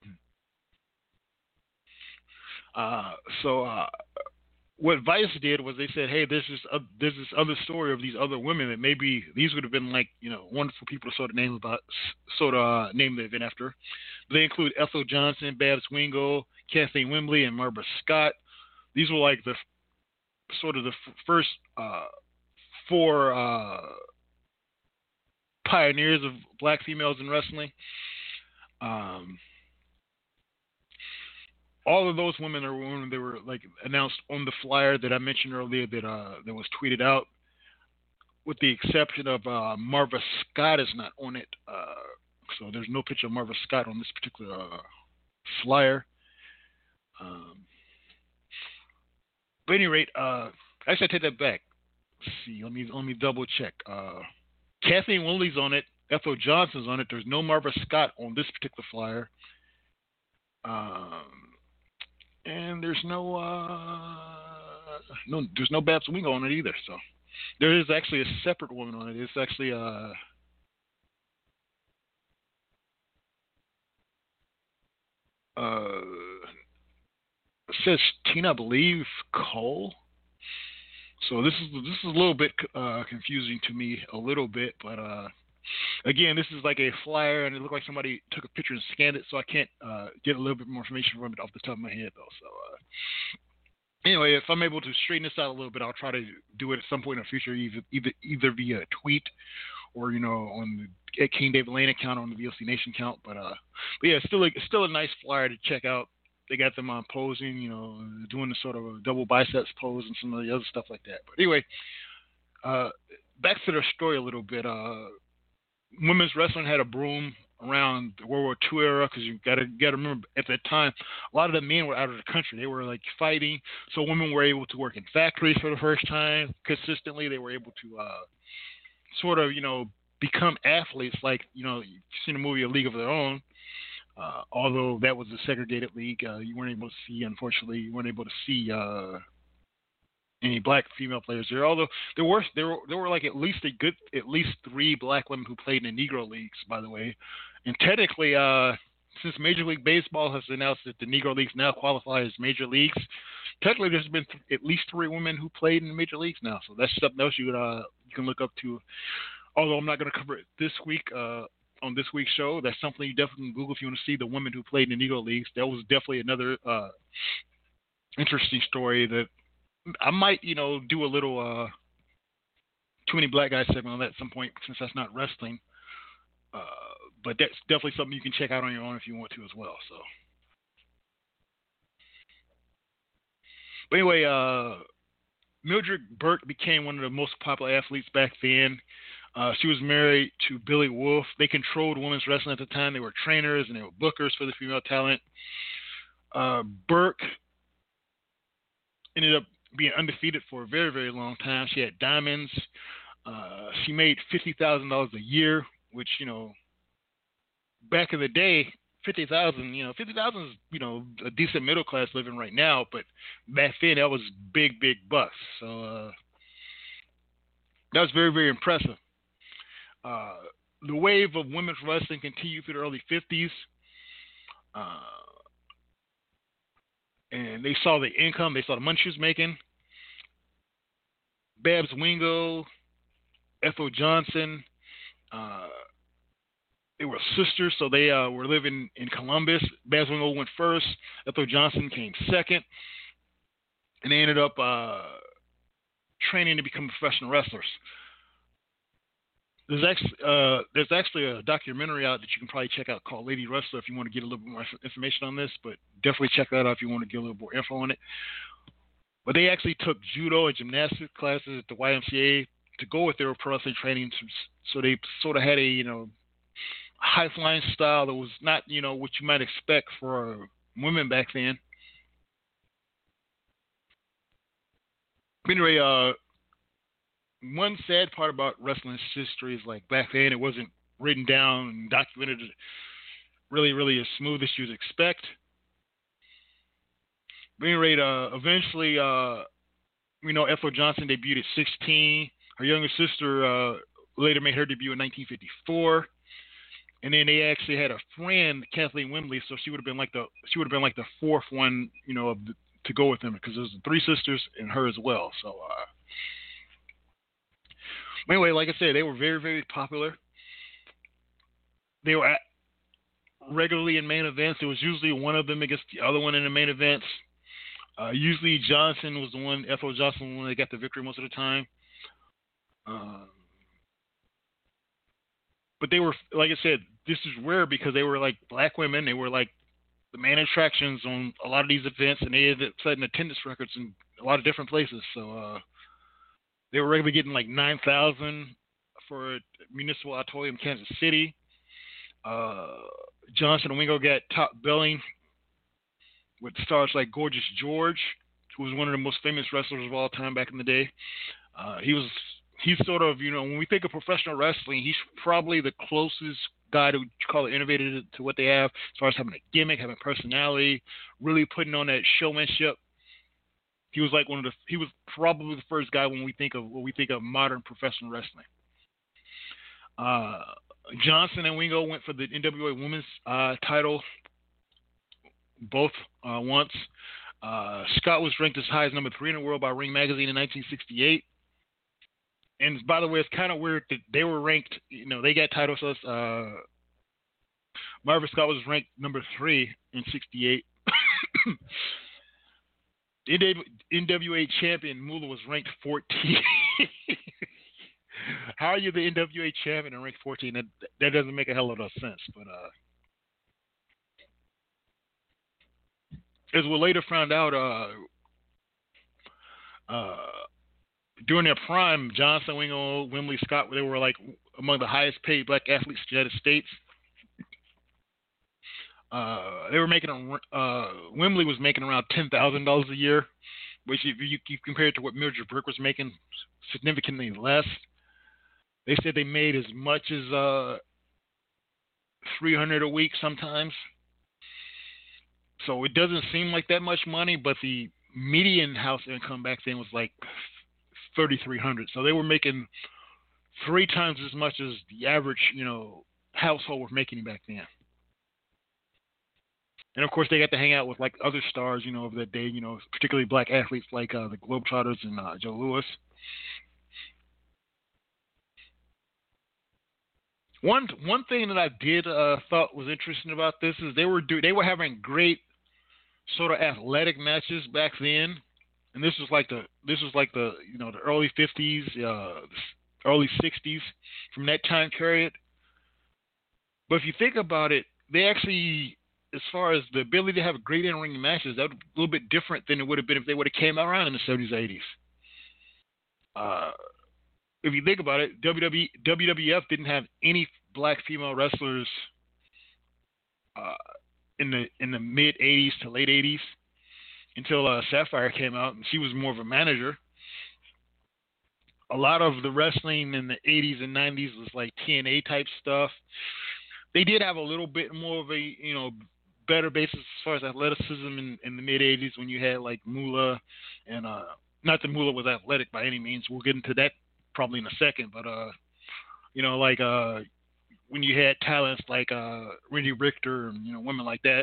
Uh, so uh, what Vice did was they said, hey, there's this, uh, there's this other story of these other women that maybe these would have been like, you know, wonderful people to sort of name about, sort of uh, name the event after. They include Ethel Johnson, Babs Wingo, Kathleen Wembley, and Barbara Scott. These were like the sort of the f- first uh, four uh, pioneers of black females in wrestling. Um, all of those women are women that were like announced on the flyer that I mentioned earlier that uh, that was tweeted out, with the exception of uh, Marva Scott is not on it. Uh, so there's no picture of Marva Scott on this particular uh, flyer. Um, but at any rate, uh, actually I take that back. Let's see, let me let me double check. Uh, Kathleen Wembley's on it. Ethel Johnson's on it. There's no Marva Scott on this particular flyer. Um, and there's no uh, no there's no Babs Wingo on it either. So there is actually a separate woman on it. It's actually uh, uh, it says Tina, I believe, Cole. So this is this is a little bit uh, confusing to me, a little bit, but uh, again, this is like a flyer, and it looked like somebody took a picture and scanned it, so I can't uh, get a little bit more information from it off the top of my head, though. So uh, anyway, if I'm able to straighten this out a little bit, I'll try to do it at some point in the future, either either, either via a tweet or, you know, on the at King David Lane account, on the V O C Nation account. But uh, but yeah, it's still a, it's still a nice flyer to check out. They got them on posing, you know, doing the sort of a double biceps pose and some of the other stuff like that. But anyway, uh, back to the story a little bit. Uh, women's wrestling had a boom around the World War Two era, because you got to got to remember at that time a lot of the men were out of the country. They were like fighting, so women were able to work in factories for the first time consistently. They were able to uh, sort of, you know, become athletes. Like, you know, you've seen the movie A League of Their Own. Uh, although that was a segregated league, uh, you weren't able to see, unfortunately, you weren't able to see uh, any black female players there. Although there were there were there were like at least a good at least three black women who played in the Negro leagues, by the way. And technically, uh, since Major League Baseball has announced that the Negro leagues now qualify as major leagues, technically there's been th- at least three women who played in the major leagues now. So that's something else you could, uh, you can look up to. Although I'm not going to cover it this week. Uh, on this week's show, that's something you definitely can Google if you want to see the women who played in the Negro Leagues. That was definitely another uh, interesting story that I might, you know, do a little uh, Too Many Black Guys segment on that at some point, since that's not wrestling. Uh, but that's definitely something you can check out on your own if you want to as well. So, But anyway, uh, Mildred Burke became one of the most popular athletes back then. Uh, she was married to Billy Wolf. They controlled women's wrestling at the time. They were trainers and they were bookers for the female talent. Uh, Burke ended up being undefeated for a very, very long time. She had diamonds. Uh, she made fifty thousand dollars a year, which, you know, back in the day, fifty thousand, you know, fifty thousand is, you know, a decent middle class living right now, but back then that was big, big bucks. So uh, that was very, very impressive. Uh, the wave of women's wrestling continued through the early fifties. Uh, and they saw the income, they saw the money she was making. Babs Wingo, Ethel Johnson, uh, they were sisters, so they uh, were living in Columbus. Babs Wingo went first. Ethel Johnson came second. And they ended up uh, training to become professional wrestlers. There's actually, uh, there's actually a documentary out that you can probably check out called Lady Wrestler if you want to get a little bit more information on this, but definitely check that out if you want to get a little more info on it. But they actually took judo and gymnastics classes at the Y M C A to go with their pro wrestling training, so they sort of had a, you know, high-flying style that was not, you know, what you might expect for women back then. Anyway, uh, one sad part about wrestling history is, like, back then it wasn't written down and documented really, really as smooth as you'd expect. At any rate, uh, eventually, uh, we know Ethel Johnson debuted at sixteen. Her younger sister uh, later made her debut in nineteen fifty-four, and then they actually had a friend, Kathleen Wembley, so she would have been like the she would have been like the fourth one, you know, of the, to go with them because there was three sisters and her as well. So, uh, anyway, like I said, they were very, very popular. They were at, regularly in main events. It was usually one of them against the other one in the main events. Uh, usually Johnson was the one, Ethel Johnson was the one that got the victory most of the time. Um, but they were, like I said, this is rare because they were like black women. They were like the main attractions on a lot of these events, and they ended up setting attendance records in a lot of different places. So uh, they were regularly getting like nine thousand for Municipal Auditorium, Kansas City. Uh, Johnson and Wingo got top billing with stars like Gorgeous George, who was one of the most famous wrestlers of all time back in the day. Uh, he was, he's sort of, you know, when we think of professional wrestling, he's probably the closest guy to call it innovative to what they have, as far as having a gimmick, having personality, really putting on that showmanship. He was like one of the, he was probably the first guy when we think of, when we think of modern professional wrestling. Uh, Johnson and Wingo went for the N W A Women's uh, title both uh, once. Uh, Scott was ranked as high as number three in the world by Ring Magazine in nineteen sixty-eight. And by the way, it's kind of weird that they were ranked, you know, they got titles. Uh, Marvin Scott was ranked number three in sixty-eight. N W A champion Moolah was ranked fourteen. How are you the N W A champion and ranked fourteen? That, that doesn't make a hell of a sense. But uh, as we later found out, uh, uh, during their prime, Johnson, Wingo, Wembley, Scott, they were like among the highest paid black athletes in the United States. Uh, they were making, uh, Wembley was making around ten thousand dollars a year, which if you, you compare it to what Mildred Burke was making, significantly less. They said they made as much as uh, three hundred dollars a week sometimes. So it doesn't seem like that much money, but the median house income back then was like thirty-three hundred dollars. So they were making three times as much as the average, you know, household was making back then. And of course, they got to hang out with like other stars, you know, of that day, you know, particularly black athletes like uh, the Globetrotters and uh, Joe Louis. One one thing that I did uh, thought was interesting about this is they were do they were having great sort of athletic matches back then, and this was like the this was like the you know the early fifties, uh, early sixties, from that time period. But if you think about it, they actually as far as the ability to have great in-ring matches, that was a little bit different than it would have been if they would have came around in the seventies, eighties. Uh, if you think about it, W W F didn't have any black female wrestlers uh, in the in the mid eighties to late eighties until uh, Sapphire came out, and she was more of a manager. A lot of the wrestling in the eighties and nineties was like T N A type stuff. They did have a little bit more of a, you know, better basis as far as athleticism in, in the mid eighties when you had like Moolah and uh, not that Moolah was athletic by any means. We'll get into that probably in a second, but uh, you know, like uh, when you had talents like uh, Randy Richter and, you know, women like that.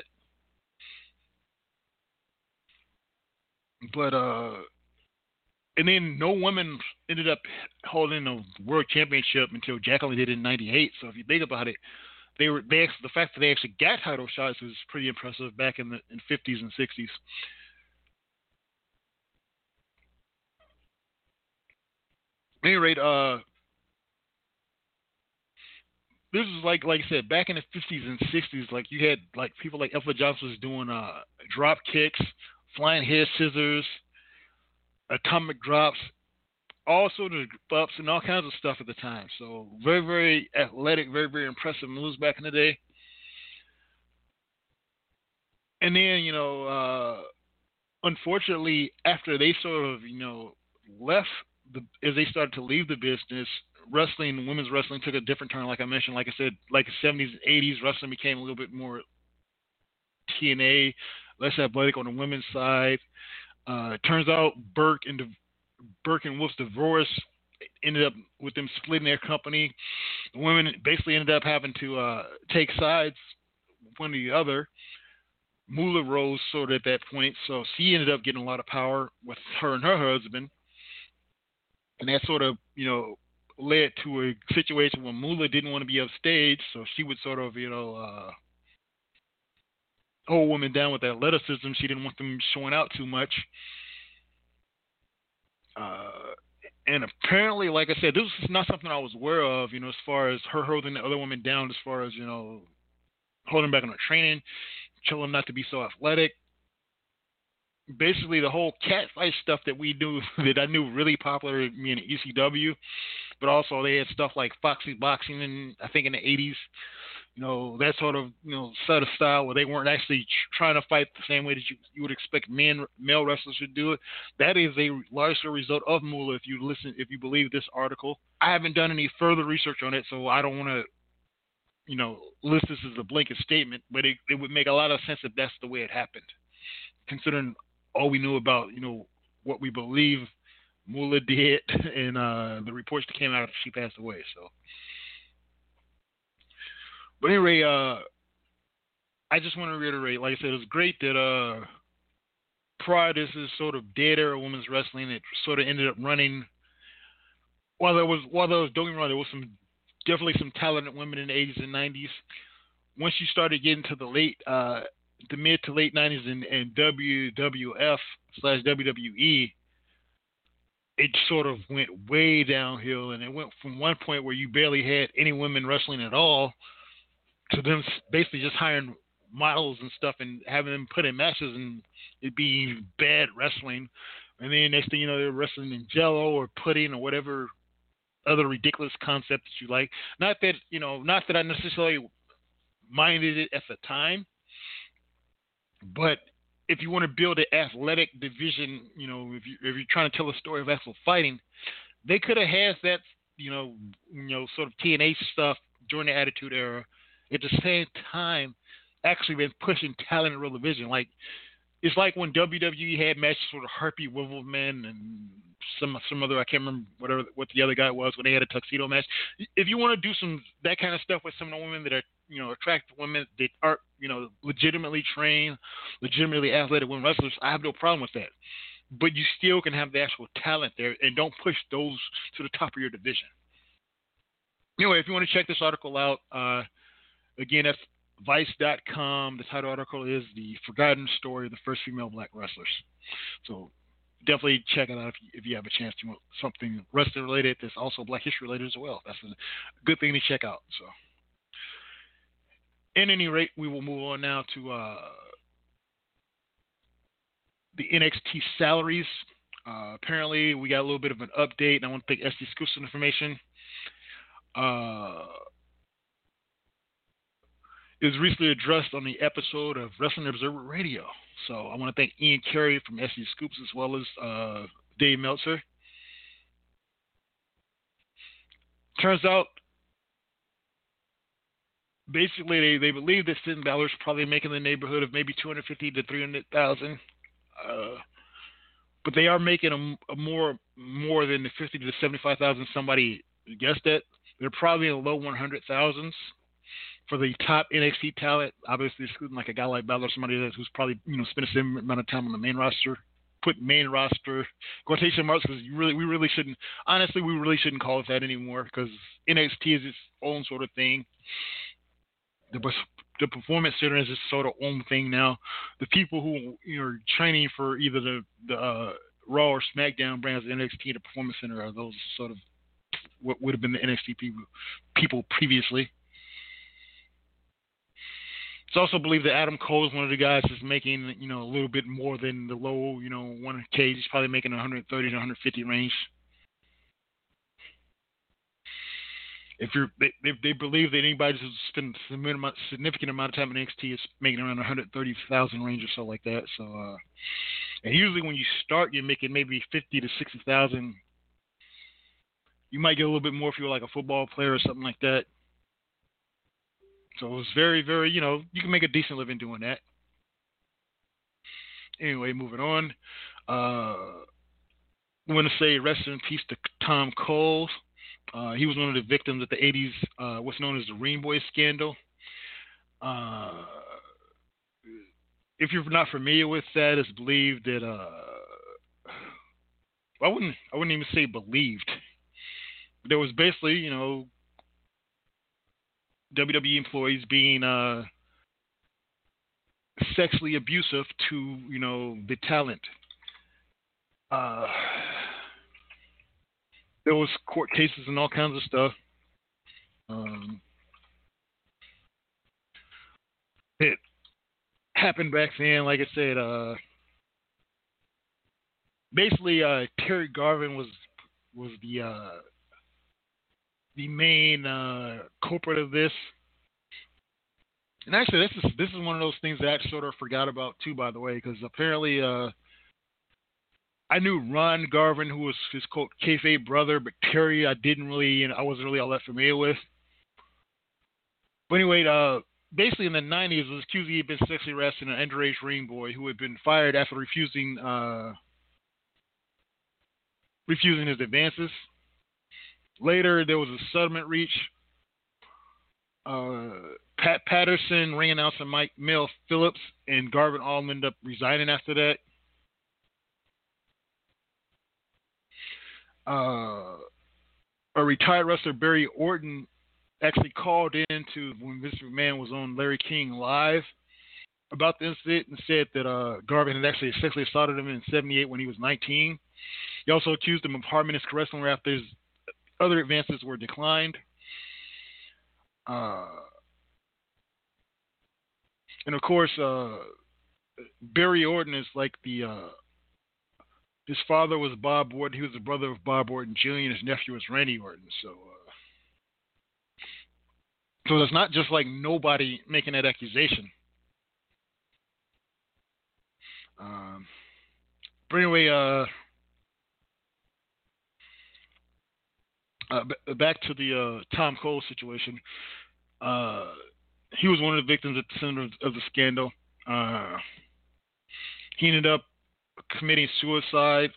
But uh, and then no women ended up holding a world championship until Jacqueline did in ninety-eight. So if you think about it, they were they actually, the fact that they actually got title shots was pretty impressive back in the in fifties and sixties. At any rate, uh, this is like like I said, back in the fifties and sixties, like you had like people like Ethel Johnson was doing uh, drop kicks, flying head scissors, atomic drops, all sorts of ups and all kinds of stuff at the time. So very, very athletic, very, very impressive moves back in the day. And then, you know, uh, unfortunately, after they sort of, you know, left, the, as they started to leave the business, wrestling, women's wrestling took a different turn. Like I mentioned, like I said, like the seventies and eighties, wrestling became a little bit more T N A, less athletic on the women's side. Uh, it turns out Burke and Burke and Wolf's divorce ended up with them splitting their company. The women basically ended up having to uh, take sides, one or the other. Moolah rose sort of at that point, so she ended up getting a lot of power with her and her husband. And that sort of, you know, led to a situation where Moolah didn't want to be upstage, so she would sort of, you know, uh, hold women down with athleticism. She didn't want them showing out too much. Uh, and apparently, like I said, this is not something I was aware of, you know, as far as her holding the other women down, as far as, you know, holding back on her training, telling them not to be so athletic. Basically, the whole catfight stuff that we knew, that I knew really popular in me in E C W, but also they had stuff like Foxy Boxing, in, I think in the eighties. You know, that sort of, you know, set of style where they weren't actually trying to fight the same way that you, you would expect men, male wrestlers to do it. That is a larger result of Moolah, if you listen, if you believe this article. I haven't done any further research on it, so I don't want to, you know, list this as a blanket statement, but it, it would make a lot of sense if that's the way it happened, considering all we knew about, you know, what we believe Moolah did and uh, the reports that came out after she passed away, so. But anyway, uh, I just want to reiterate, like I said, it was great that uh, prior to this sort of dead era women's wrestling, it sort of ended up running. While there was, while there was doing wrong, there was some definitely some talented women in the eighties and nineties. Once you started getting to the late, uh, the mid to late nineties and, and W W F slash W W E, it sort of went way downhill, and it went from one point where you barely had any women wrestling at all to them basically just hiring models and stuff and having them put in matches and it being bad wrestling. And then next thing you know, they're wrestling in Jello or pudding or whatever other ridiculous concept that you like. Not that, you know, not that I necessarily minded it at the time, but if you want to build an athletic division, you know, if, you, if you're trying to tell a story of actual fighting, they could have had that, you know, you know, sort of T N A stuff during the Attitude Era. At the same time, actually been pushing talent in real division. Like, it's like when W W E had matches with Harpy Wivelman and some some other, I can't remember whatever what the other guy was, when they had a tuxedo match. If you want to do some that kind of stuff with some of the women that are, you know, attractive women that are, you know, legitimately trained, legitimately athletic women wrestlers, I have no problem with that. But you still can have the actual talent there, and don't push those to the top of your division. Anyway, if you want to check this article out, uh, again, that's Vice dot com. The title article is The Forgotten Story of the First Female Black Wrestlers. So definitely check it out if you, if you have a chance to want something wrestling related that's also Black history related as well. That's a good thing to check out. So at any rate, we will move on now to uh, the N X T salaries. Uh, apparently, we got a little bit of an update, and I want to thank S D Scoops for information. Uh, it was recently addressed on the episode of Wrestling Observer Radio. So I want to thank Ian Carey from S D Scoops as well as uh, Dave Meltzer. Turns out, basically, they, they believe that Finn Balor's probably making the neighborhood of maybe two hundred fifty to three hundred thousand. Uh, but they are making a, a more more than the fifty to seventy-five thousand somebody guessed at. They're probably in the low one hundred thousands for the top N X T talent. Obviously, excluding like a guy like Balor, somebody that who's probably you know spent a similar amount of time on the main roster. Put main roster quotation marks because you really we really shouldn't. Honestly, we really shouldn't call it that anymore because N X T is its own sort of thing. The the performance center is its sort of own thing now. The people who you know, are training for either the the uh, Raw or SmackDown brands of N X T, the performance center, are those sort of what would have been the N X T people people previously. It's also believed that Adam Cole is one of the guys that's making, you know, a little bit more than the low, you know, one hundred K. He's probably making one hundred thirty to one hundred fifty range. If you're, they, they, they believe that anybody who's spent a significant amount of time in N X T is making around one hundred thirty thousand range or so like that. So, uh, and usually when you start, you're making maybe fifty to sixty thousand. You might get a little bit more if you're like a football player or something like that. So it was very, very, you know, you can make a decent living doing that. Anyway, moving on. Uh, I want to say rest in peace to Tom Cole. Uh, he was one of the victims of the eighties, uh, what's known as the Ring Boy scandal. Uh, if you're not familiar with that, it's believed that, uh, I wouldn't, I wouldn't even say believed. There was basically, you know, W W E employees being uh, sexually abusive to, you know, the talent. Uh, there was court cases and all kinds of stuff. Um, it happened back then, like I said. Uh, basically, uh, Terry Garvin was was the uh, the main uh, culprit of this. And actually, this is this is one of those things that I sort of forgot about too, by the way, because apparently uh, I knew Ron Garvin, who was his quote kayfabe brother, but Terry I didn't really, you know, I wasn't really all that familiar with. But anyway, uh, basically in the nineties, it was accused he had been sexually harassing an underage ring boy who had been fired after refusing uh, refusing his advances. Later, there was a settlement reached. Uh, Pat Patterson, ring announcer Mike Mel Phillips, and Garvin all ended up resigning after that. Uh, a retired wrestler, Barry Orton, actually called in to when Vince McMahon was on Larry King Live about the incident and said that uh, Garvin had actually sexually assaulted him in seventy-eight when he was nineteen. He also accused him of harming his caressing after his other advances were declined. Uh, and of course, uh, Barry Orton is like the, uh, his father was Bob Orton. He was the brother of Bob Orton Junior and his nephew was Randy Orton. So, uh, so it's not just like nobody making that accusation. Um, but anyway, uh, Uh, b- back to the uh, Tom Cole situation. Uh, he was one of the victims at the center of, of the scandal. Uh, he ended up committing suicide.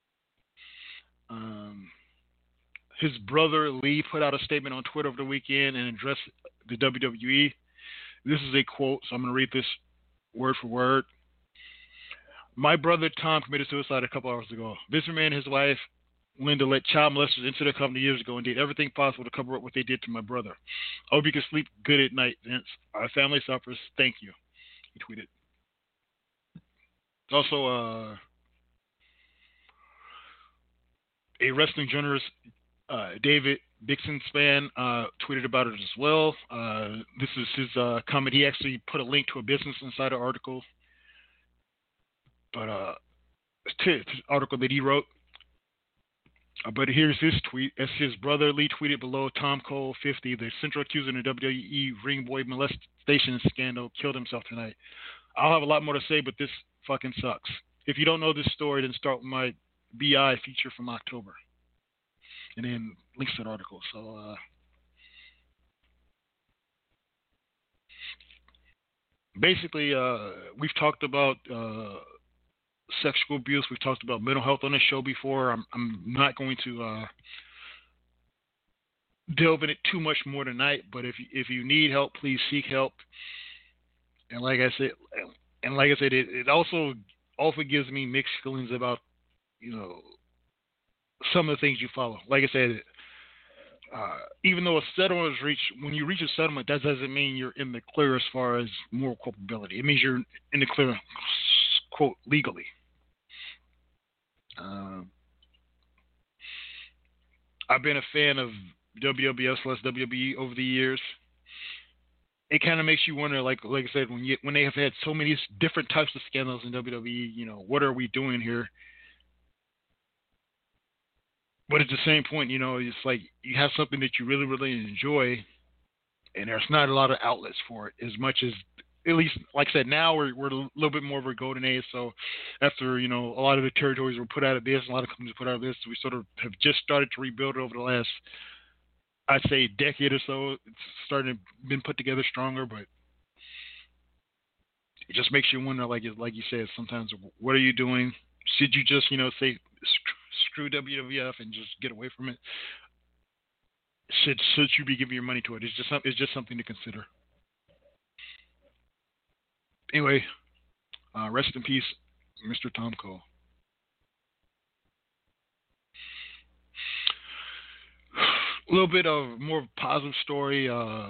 Um, his brother Lee put out a statement on Twitter over the weekend and addressed the W W E. This is a quote, so I'm going to read this word for word. My brother Tom committed suicide a couple hours ago. Vince McMahon and his wife Linda let child molesters into their company years ago and did everything possible to cover up what they did to my brother. I hope you can sleep good at night, Vince. Our family suffers. Thank you. He tweeted. Also, uh, a wrestling journalist, uh, David Big Span uh, tweeted about it as well. Uh, this is his uh, comment. He actually put a link to a Business Insider article, but uh, t- t- article that he wrote. Uh, but here's his tweet. As his brother Lee tweeted below, Tom Cole, fifty, the central accuser in the W W E ring boy molestation scandal, killed himself tonight. I'll have a lot more to say, but this fucking sucks. If you don't know this story, then start with my B I feature from October. And then links to the article. So, uh, basically, uh, we've talked about uh, sexual abuse. We've talked about mental health on this show before. I'm, I'm not going to uh, delve in it too much more tonight. But if if you need help, please seek help. And like I said, and like I said, it, it also also gives me mixed feelings about, you know, some of the things you follow. Like I said, uh, even though a settlement is reached, when you reach a settlement, that doesn't mean you're in the clear as far as moral culpability. It means you're in the clear, quote, legally. Uh, I've been a fan of W W F slash W W E over the years. It kind of makes you wonder, like like I said, when you when they have had so many different types of scandals in W W E, you know, what are we doing here? But at the same point, you know, it's like you have something that you really, really enjoy, and there's not a lot of outlets for it as much as, at least, like I said, now we're we're a little bit more of a golden age. So after, you know, a lot of the territories were put out of business, a lot of companies were put out of business, we sort of have just started to rebuild it over the last, I'd say, decade or so. It's starting to been put together stronger, but it just makes you wonder, like like you said, sometimes, what are you doing? Should you just, you know, say screw W W F and just get away from it? Should should you be giving your money to it? It's just it's just something to consider. Anyway, uh, rest in peace, Mister Tom Cole. A little bit of more of a positive story. Uh,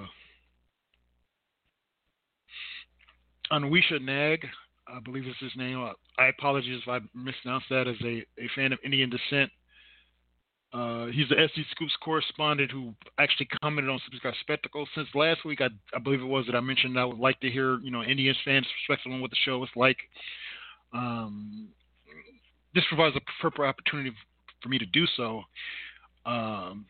Anwisha Nag, I believe is his name. I apologize if I mispronounced that, as a, a fan of Indian descent. Uh, he's the S D Scoops correspondent who actually commented on Superstar Spectacle. Since last week, I, I believe it was that I mentioned I would like to hear, you know, Indians fans' perspective on what the show was like. Um, this provides a proper opportunity for me to do so. Um,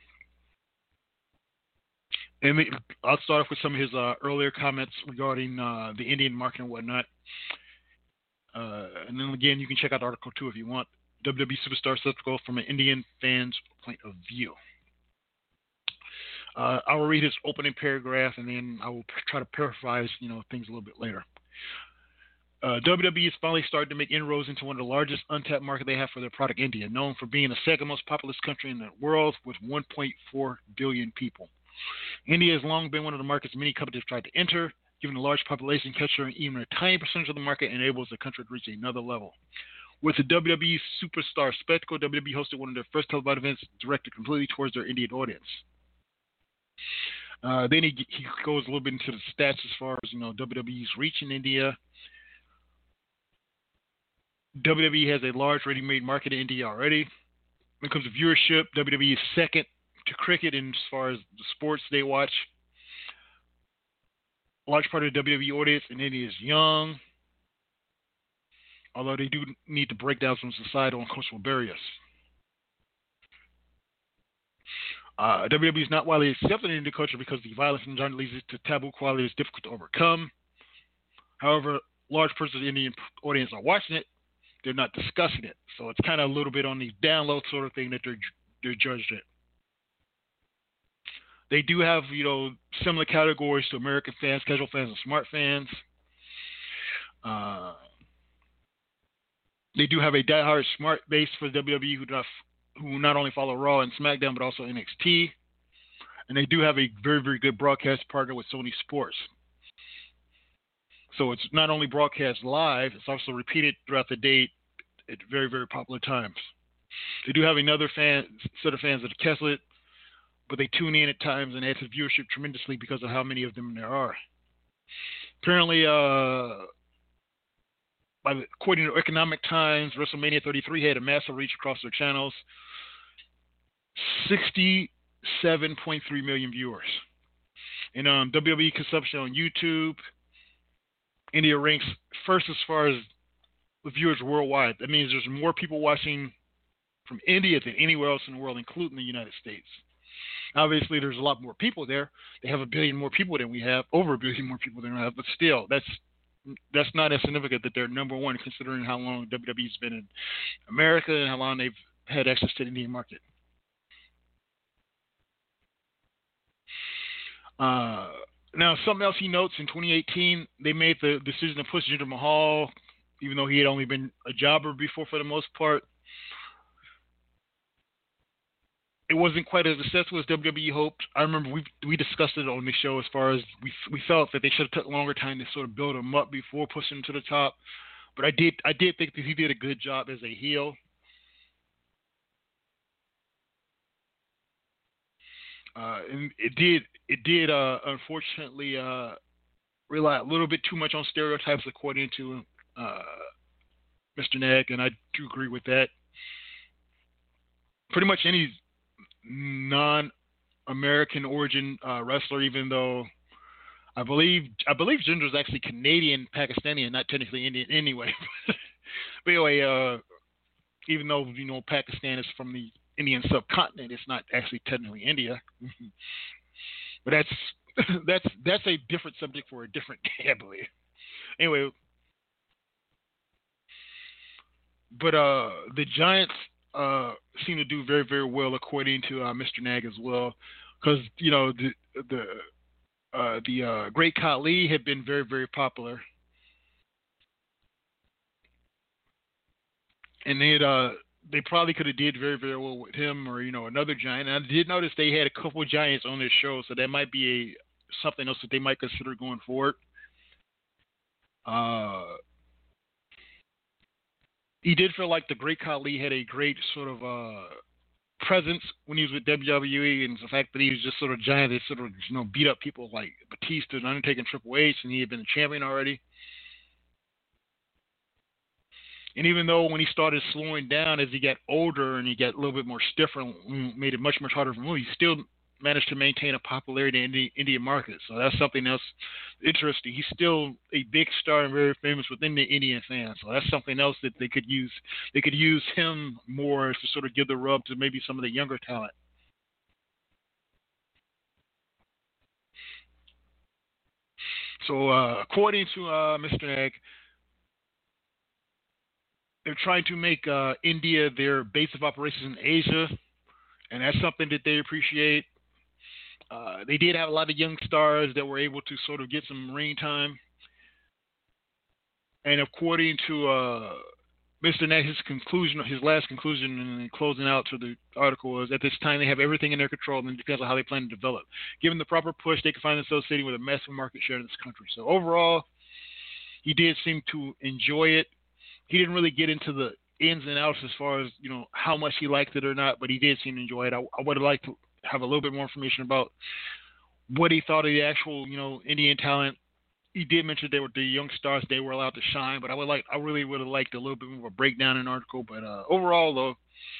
and I'll start off with some of his uh, earlier comments regarding uh, the Indian market and whatnot. Uh, and then again, you can check out Article two if you want. W W E Superstar Spectacle from an Indian fan's point of view. Uh, I will read his opening paragraph, and then I will try to paraphrase, you know, things a little bit later. Uh, W W E is finally starting to make inroads into one of the largest untapped market they have for their product, India, known for being the second most populous country in the world with one point four billion people. India has long been one of the markets many companies have tried to enter. Given the large population, capturing even a tiny percentage of the market enables the country to reach another level. With the W W E Superstar Spectacle, W W E hosted one of their first televised events directed completely towards their Indian audience. Uh, then he, he goes a little bit into the stats as far as, you know, W W E's reach in India. W W E has a large ready-made market in India already. When it comes to viewership, W W E is second to cricket in as far as the sports they watch. A large part of the W W E audience in India is young, although they do need to break down some societal and cultural barriers. Uh, W W E is not widely accepted in the culture because the violence and genre leads to taboo quality is difficult to overcome. However, large portions of the Indian audience are watching it, they're not discussing it. So it's kind of a little bit on the download sort of thing that they're, they're judged at. They do have, you know, similar categories to American fans, casual fans, and smart fans. Uh, they do have a diehard smart base for the W W E who, not, who not only follow Raw and SmackDown, but also N X T. And they do have a very, very good broadcast partner with Sony Sports. So it's not only broadcast live, it's also repeated throughout the day at very, very popular times. They do have another fan, set of fans that catch it, but they tune in at times and add to viewership tremendously because of how many of them there are. Apparently, uh, by the, according to Economic Times, WrestleMania thirty-three had a massive reach across their channels. sixty seven point three million viewers. And um, W W E consumption on YouTube, India ranks first as far as the viewers worldwide. That means there's more people watching from India than anywhere else in the world, including the United States. Obviously, there's a lot more people there. They have a billion more people than we have, over a billion more people than we have. But still, that's that's not as significant that they're number one, considering how long W W E's been in America and how long they've had access to the Indian market. Uh, now, something else he notes, in twenty eighteen, they made the decision to push Jinder Mahal, even though he had only been a jobber before for the most part. It wasn't quite as successful as W W E hoped. I remember we we discussed it on the show as far as we we felt that they should have took longer time to sort of build him up before pushing him to the top. But I did I did think that he did a good job as a heel. Uh, and it did it did uh, unfortunately uh, rely a little bit too much on stereotypes, according to uh, Mister Nag, and I do agree with that. Pretty much any non-American origin uh, wrestler, even though I believe I believe Jinder is actually Canadian, Pakistani, and not technically Indian anyway. But anyway, uh, even though you know Pakistan is from the Indian subcontinent, it's not actually technically India. But that's that's that's a different subject for a different day, I believe. Anyway, but uh, the Giants uh, seem to do very very well, according to uh, Mister Nag as well, because you know the the uh, the uh, Great Khali had been very very popular, and they had uh. They probably could have did very, very well with him or, you know, another giant. And I did notice they had a couple of giants on this show, so that might be a something else that they might consider going forward. Uh, he did feel like the Great Khali had a great sort of uh, presence when he was with W W E, and the fact that he was just sort of giant, they sort of, you know, beat up people like Batista and Undertaker and Triple H, and he had been a champion already. And even though when he started slowing down as he got older and he got a little bit more stiffer and made it much, much harder to move, he still managed to maintain a popularity in the Indian market. So that's something else interesting. He's still a big star and very famous within the Indian fans. So that's something else that they could use. They could use him more to sort of give the rub to maybe some of the younger talent. So uh, according to uh, Mister Nag, they're trying to make uh, India their base of operations in Asia, and that's something that they appreciate. Uh, they did have a lot of young stars that were able to sort of get some ring time. And according to uh, Mister Nag, his conclusion, his last conclusion and closing out to the article was, at this time they have everything in their control, and it depends on how they plan to develop. Given the proper push, they can find themselves sitting with a massive market share in this country. So overall, he did seem to enjoy it. He didn't really get into the ins and outs as far as, you know, how much he liked it or not, but he did seem to enjoy it. I, I would have liked to have a little bit more information about what he thought of the actual, you know, Indian talent. He did mention they were the young stars, they were allowed to shine, but I would like, I really would have liked a little bit more of a breakdown in the article. But uh, overall, though,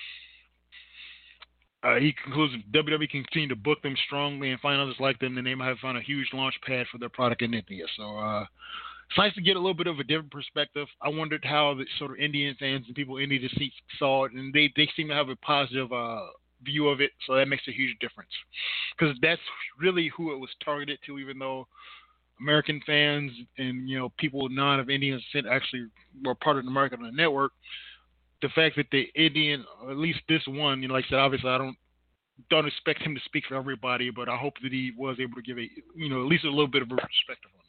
uh, he concludes W W E can continue to book them strongly and find others like them, then they might have found a huge launch pad for their product in India. So, uh, it's nice to get a little bit of a different perspective. I wondered how the sort of Indian fans and people in India saw it, and they, they seem to have a positive uh, view of it, so that makes a huge difference. Because that's really who it was targeted to, even though American fans and, you know, people non of Indian descent actually were part of the market on the network. The fact that the Indian, or at least this one, you know, like I said, obviously I don't don't expect him to speak for everybody, but I hope that he was able to give a, you know, at least a little bit of a perspective on that.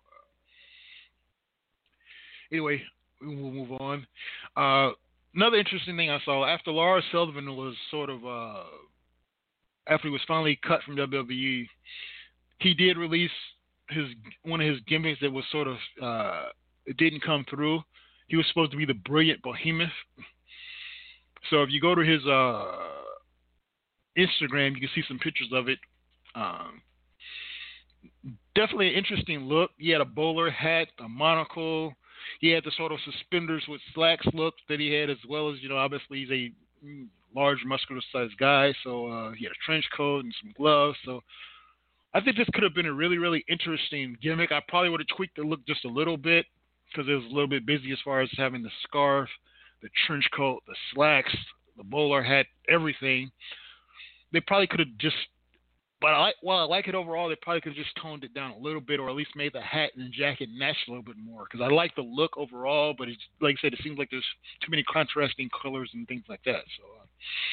Anyway, we'll move on. Uh, another interesting thing I saw, after Lars Sullivan was sort of, uh, after he was finally cut from W W E, he did release his one of his gimmicks that was sort of, uh, it didn't come through. He was supposed to be the Brilliant Behemoth. So if you go to his uh, Instagram, you can see some pictures of it. Um, definitely an interesting look. He had a bowler hat, a monocle. He had the sort of suspenders with slacks look that he had, as well as, you know, obviously he's a large, muscular-sized guy, so uh, he had a trench coat and some gloves. So I think this could have been a really, really interesting gimmick. I probably would have tweaked the look just a little bit because it was a little bit busy as far as having the scarf, the trench coat, the slacks, the bowler hat, everything. They probably could have just, but I, while I like it overall, they probably could have just toned it down a little bit, or at least made the hat and jacket match a little bit more. Because I like the look overall, but it's like I said, it seems like there's too many contrasting colors and things like that. So, uh,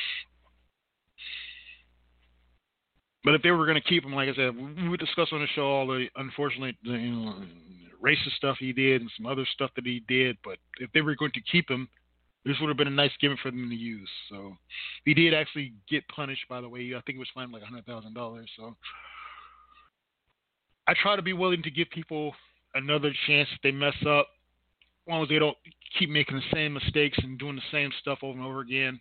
but if they were going to keep him, like I said, we would discuss on the show all the unfortunate, you know, racist stuff he did and some other stuff that he did. But if they were going to keep him, this would have been a nice gimmick for them to use. So he did actually get punished, by the way. I think it was fined like one hundred thousand dollars. So I try to be willing to give people another chance if they mess up, as long as they don't keep making the same mistakes and doing the same stuff over and over again.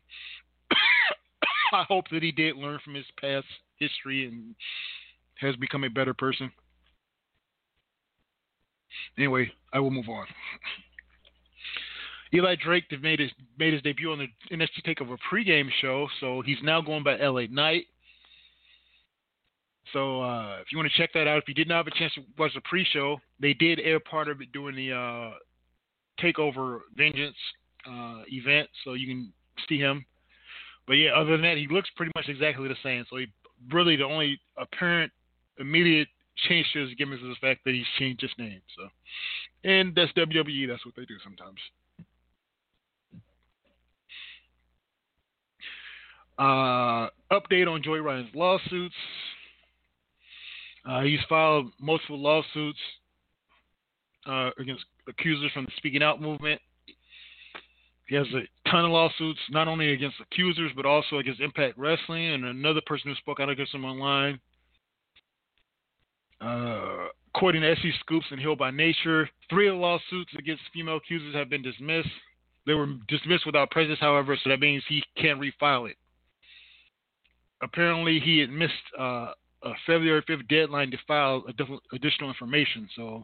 I hope that he did learn from his past history and has become a better person. Anyway, I will move on. Eli Drake made his made his debut on the N X T TakeOver pregame show, so he's now going by L A Knight. So uh, if you want to check that out, if you did not have a chance to watch the pre-show, they did air part of it during the uh, TakeOver Vengeance uh, event, so you can see him. But yeah, other than that, he looks pretty much exactly the same. So he really the only apparent immediate change to his gimmick is the fact that he's changed his name. So, and that's W W E. That's what they do sometimes. Uh, update on Joey Ryan's lawsuits. Uh, he's filed multiple lawsuits uh, against accusers from the Speaking Out movement. He has a ton of lawsuits, not only against accusers, but also against Impact Wrestling and another person who spoke out against him online. Uh, according to S C Scoops and Hill by Nature, three of the lawsuits against female accusers have been dismissed. They were dismissed without prejudice, however, so that means he can't refile it. Apparently, he had missed uh, a February fifth deadline to file additional information. So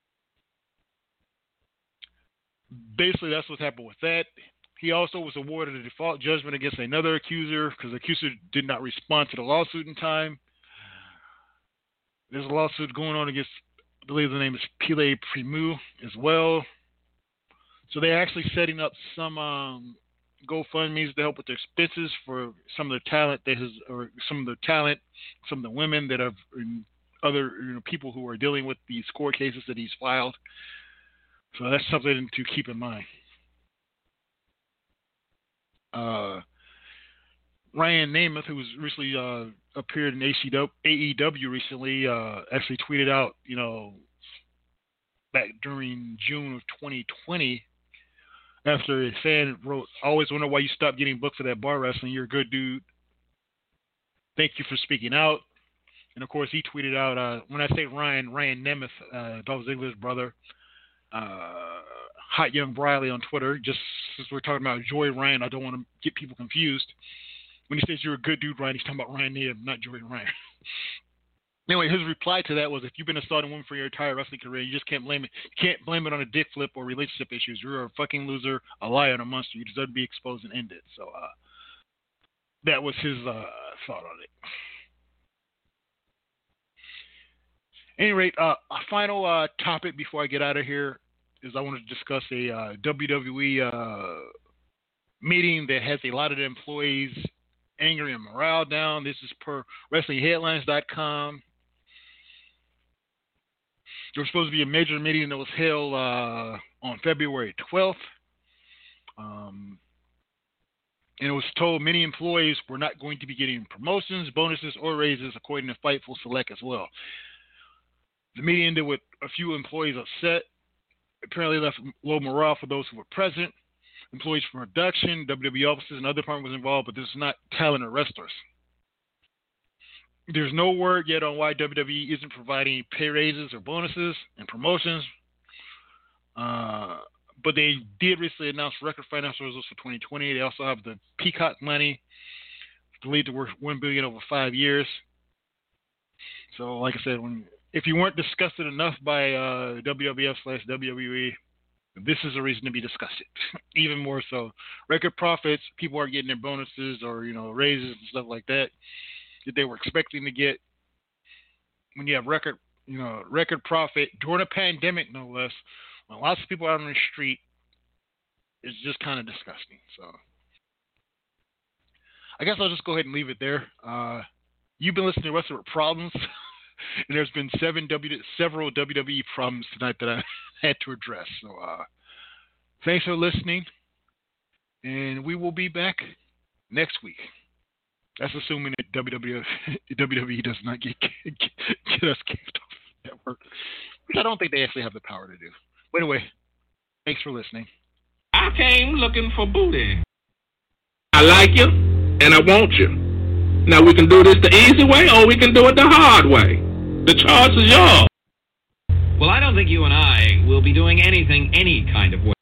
basically, that's what happened with that. He also was awarded a default judgment against another accuser because the accuser did not respond to the lawsuit in time. There's a lawsuit going on against, I believe the name is Pile Primu as well. So they're actually setting up some um, GoFundMe's to help with the expenses for some of the talent that has, or some of the talent, some of the women that have, other you know, people who are dealing with these court cases that he's filed. So that's something to keep in mind. Uh, Ryan Nemeth, who was recently uh, appeared in A E W recently, uh, actually tweeted out, you know, back during June of twenty twenty, after a fan wrote, "I always wonder why you stopped getting booked for that bar wrestling. You're a good dude. Thank you for speaking out." And of course, he tweeted out, uh, when I say Ryan, Ryan Nemeth, uh, Dolph Ziggler's brother, uh, Hot Young Briley on Twitter. Just since we're talking about Joey Ryan, I don't want to get people confused. When he says you're a good dude, Ryan, he's talking about Ryan Nemeth, not Joey Ryan. Anyway, his reply to that was, if you've been a starting woman for your entire wrestling career, you just can't blame it. You can't blame it on a dick flip or relationship issues. You're a fucking loser, a liar, and a monster. You deserve to be exposed and ended. So uh, that was his uh, thought on it. At any rate, uh, a final uh, topic before I get out of here is I wanted to discuss a uh, W W E uh, meeting that has a lot of the employees angry and morale down. This is per Wrestling Headlines dot com. There was supposed to be a major meeting that was held uh, on February twelfth. Um, and it was told many employees were not going to be getting promotions, bonuses, or raises, according to Fightful Select as well. The meeting ended with a few employees upset. Apparently left low morale for those who were present. Employees from production, W W E offices, and other departments was involved, but this is not talent or wrestlers. There's no word yet on why W W E isn't providing pay raises or bonuses and promotions. Uh, but they did recently announce record financial results for twenty twenty. They also have the Peacock money to lead to worth one billion dollars over five years. So, like I said, when if you weren't disgusted enough by uh, W W F slash W W E, this is a reason to be disgusted, even more so. Record profits, people are getting their bonuses or, you know, raises and stuff like that that they were expecting to get. When you have record, you know, record profit during a pandemic, no less, when lots of people out on the street, it's just kind of disgusting. So I guess I'll just go ahead and leave it there. Uh, you've been listening to Wrestling with Problems, and there's been seven w, several W W E problems tonight that I had to address. So uh, thanks for listening, and we will be back next week. That's assuming that W W E does not get, get, get us kicked off the network, which I don't think they actually have the power to do. But anyway, thanks for listening. I came looking for booty. I like you, and I want you. Now we can do this the easy way, or we can do it the hard way. The choice is yours. Well, I don't think you and I will be doing anything any kind of way.